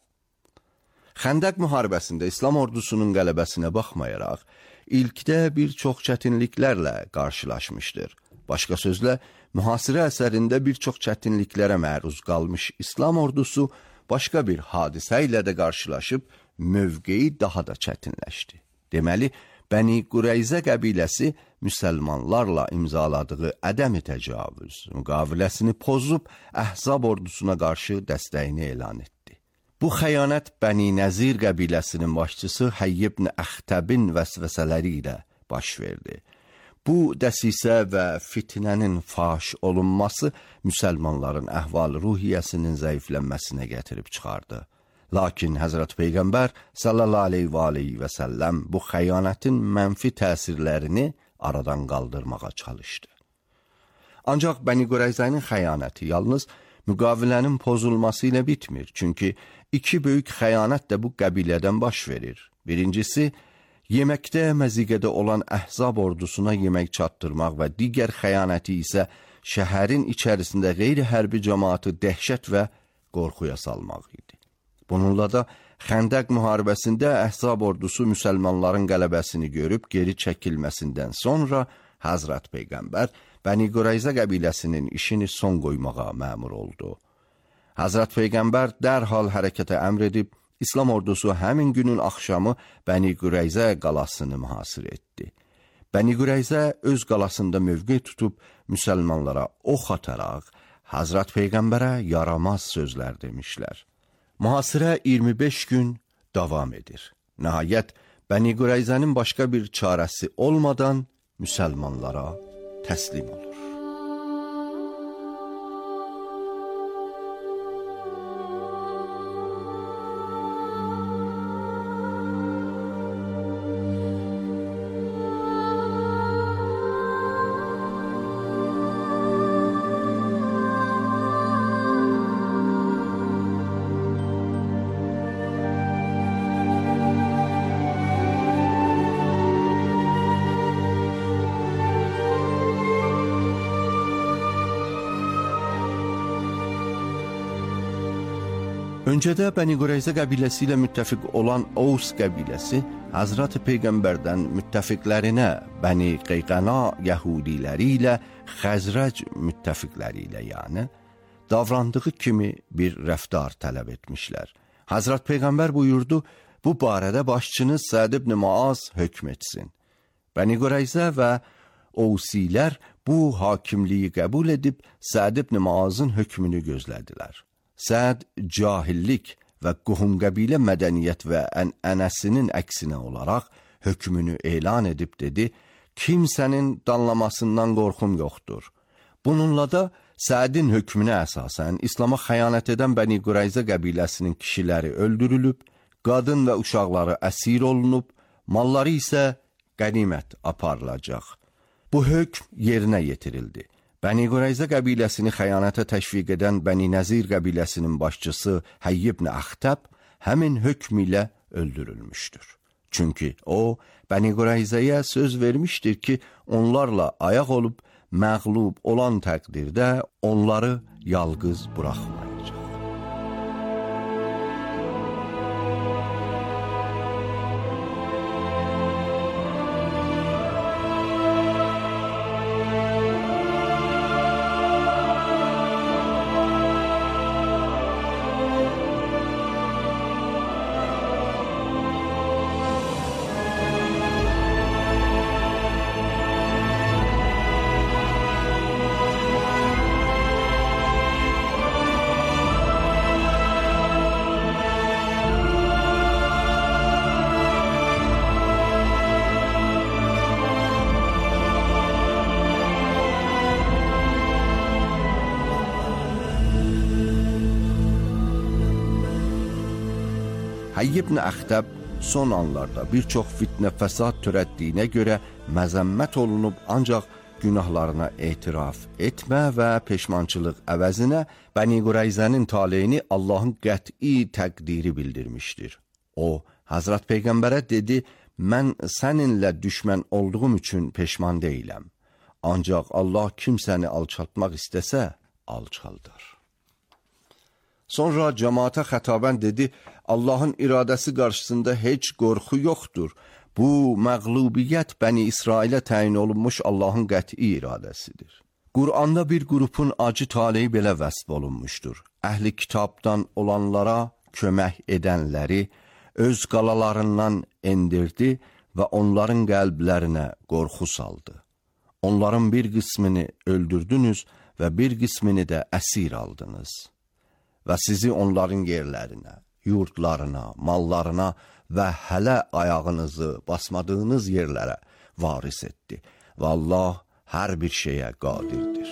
Xəndəq müharibəsində İslam ordusunun qələbəsinə baxmayaraq, ilkdə bir çox çətinliklərlə qarşılaşmışdır. Başqa sözlə, mühasirə əsərində bir çox çətinliklərə məruz qalmış İslam ordusu başqa bir hadisə ilə də qarşılaşıb, mövqeyi daha da çətinləşdi. Deməli, Bəni Qurayzə qəbiləsi müsəlmanlarla imzaladığı ədəm-i təcavüz müqaviləsini pozub, Əhzab ordusuna qarşı dəstəyini elan etdi. Bu xəyanət Bəni Nəzir qəbiləsinin başçısı Hayy ibn Əxtəbin vəsvəsələri ilə baş verdi. Bu dəsisə və fitnənin faş olunması müsəlmanların əhval-ruhiyyəsinin zəiflənməsinə gətirib çıxardı. Lakin Həzrət Peyğəmbər sallallahu aleyhi və səlləm bu xəyanətin mənfi təsirlərini aradan qaldırmağa çalışdı. Ancaq Bəni Qurayzənin xəyanəti yalnız müqavilənin pozulması ilə bitmir. Çünki iki böyük xəyanət də bu qəbilədən baş verir. Birincisi, yeməkdə məziqədə olan Əhzab ordusuna yemək çatdırmaq və digər xəyanəti isə şəhərin içərisində qeyri-hərbi cəmaatı dəhşət və qorxuya salmaq idi. Bununla da Xəndəq müharibəsində Əhzab ordusu müsəlmanların qələbəsini görüb geri çəkilməsindən sonra Həzrət Peyğəmbər Bəni Qurayzə qəbiləsinin işini son qoymağa məmur oldu. Həzrət Peyğəmbər dərhal hərəkətə əmr edib, İslam ordusu həmin günün axşamı Bəni Qurayzə qalasını mühasirə etdi. Bəni Qurayzə öz qalasında mövqe tutub müsəlmanlara ox ataraq Həzrət Peyğəmbərə yaramaz sözlər demişlər. Mühasirə 25 gün davam edir. Nəhayət, Bəni Qurayzənin başqa bir çarəsi olmadan müsəlmanlara təslim olur. Öncədə Bəni Qureyzə qəbiləsi ilə müttəfiq olan Ovs qəbiləsi Həzrət Peyğəmbərdən müttəfiqlərinə Bəni Qeyqəna Yəhudiləri ilə Xəzrəc müttəfiqləri ilə yəni davrandığı kimi bir rəftar tələb etmişlər. Həzrət Peyğəmbər buyurdu, bu barədə başçınız Səd ibn Muaz hökm etsin. Bəni Qureyzə və Ovsilər bu hakimliyi qəbul edib Səd ibn Muazın hökmünü gözlədilər. Səd cahillik və qohum qəbilə mədəniyyət və ənənəsinin əksinə olaraq hökmünü elan edib dedi, kimsənin danlamasından qorxum yoxdur. Bununla da Sədin hökmünə əsasən İslama xəyanət edən Bəni Qureyzə qəbiləsinin kişiləri öldürülüb, qadın və uşaqları əsir olunub, malları isə qənimət aparılacaq. Bu hökm yerinə yetirildi. Bəni Qureyzə qəbiləsini xəyanətə təşviq edən Bəni Nəzir qəbiləsinin başçısı Həy ibn Əxtəb həmin hökm ilə öldürülmüşdür. Çünki o, Bəni Qureyzəyə söz vermişdir ki, onlarla ayaq olub, məğlub olan təqdirdə onları yalqız buraxmayacaq. Həy ibn Əxtəb son anlarda bir çox fitnə fəsad törətdiyinə görə məzəmmət olunub, ancaq günahlarına etiraf etmə və peşmançılıq əvəzinə Bəni Qureyzənin taleyini Allahın qəti təqdiri bildirmişdir. O, Həzrət Peyğəmbərə dedi, mən səninlə düşmən olduğum üçün peşman deyiləm. Ancaq Allah kimsəni alçaltmaq istəsə, alçaldar. Sonra cəmaata xətabən dedi, Allahın iradəsi qarşısında heç qorxu yoxdur. Bu məğlubiyyət Bəni İsrailə təyin olunmuş Allahın qəti iradəsidir. Quranda bir qrupun acı taleyi belə vəsf olunmuşdur. Əhli kitabdan olanlara kömək edənləri öz qalalarından endirdi və onların qəlblərinə qorxu saldı. Onların bir qismini öldürdünüz və bir qismini də əsir aldınız. Və sizi onların yerlərinə, yurdlarına, mallarına və hələ ayağınızı basmadığınız yerlərə varis etdi. Və Allah hər bir şeyə qadirdir.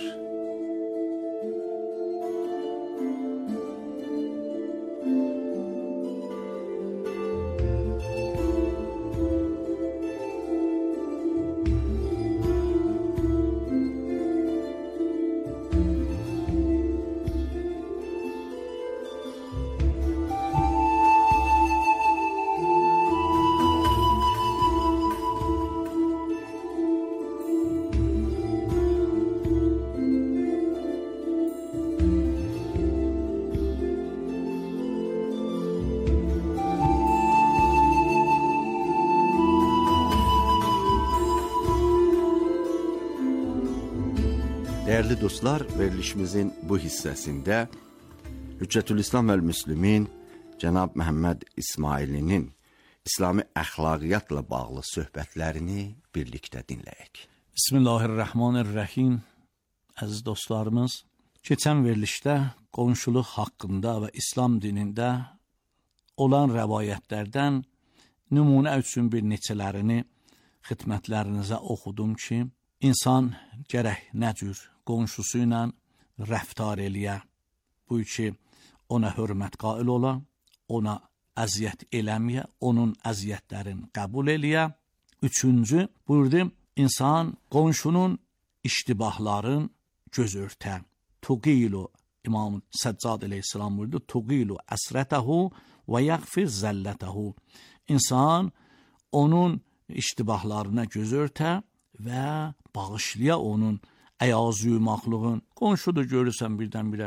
Dəyərli dostlar, verilişimizin bu hissəsində Hüccətülislam və Müslümin Cənab Məhəmməd İsmailinin İslami əxlaqiyyatla bağlı söhbətlərini birlikdə dinləyək. Bismillahirrahmanirrahim. Əziz dostlarımız, keçən verilişdə qonşuluq haqqında və İslam dinində olan rəvayətlərdən nümunə üçün bir neçələrini xidmətlərinizə oxudum ki, insan gərək nə cür qonşusu ilə rəftar eləyə, bu ki, ona hörmət qail ola, ona əziyyət eləməyə, onun əziyyətlərini qəbul eləyə. Üçüncü, buyurdu, insan qonşunun iştibahların göz örtə. Tuqilu, İmam Səccad əleyhissalam buyurdu, tuqilu əsrətəhu və yəğfir zəllətəhu. İnsan onun iştibahlarına göz örtə və bağışlaya onun əyazü-maxluğun. Qonşudur, görürsən birdən-birə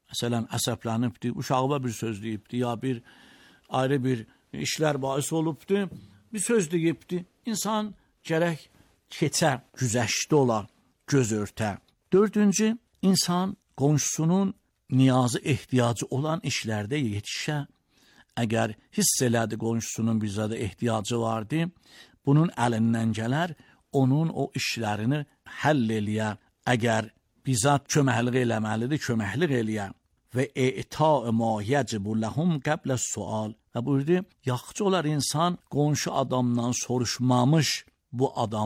Məsələn, əsəblənibdi, uşağıma bir söz deyibdi, ya bir ayrı bir işlər bahis olubdu, bir söz deyibdi. İnsan gərək keçə, güzəşdə ola, göz örtə. 4-cü, insan qonşusunun niyazı, ehtiyacı olan işlərdə yetişə. Əgər hiss elədi qonşusunun bir zada ehtiyacı vardı, bunun əlindən gələr, onun o işlərini həll eləyə. Əgər bizat köməklik eləməlidir, köməklik eləyə. Və e'ta ma yecibu lehum qabla sual. Və buyurdu, yaxşı olar insan qonşu adamdan soruşmamış bu adam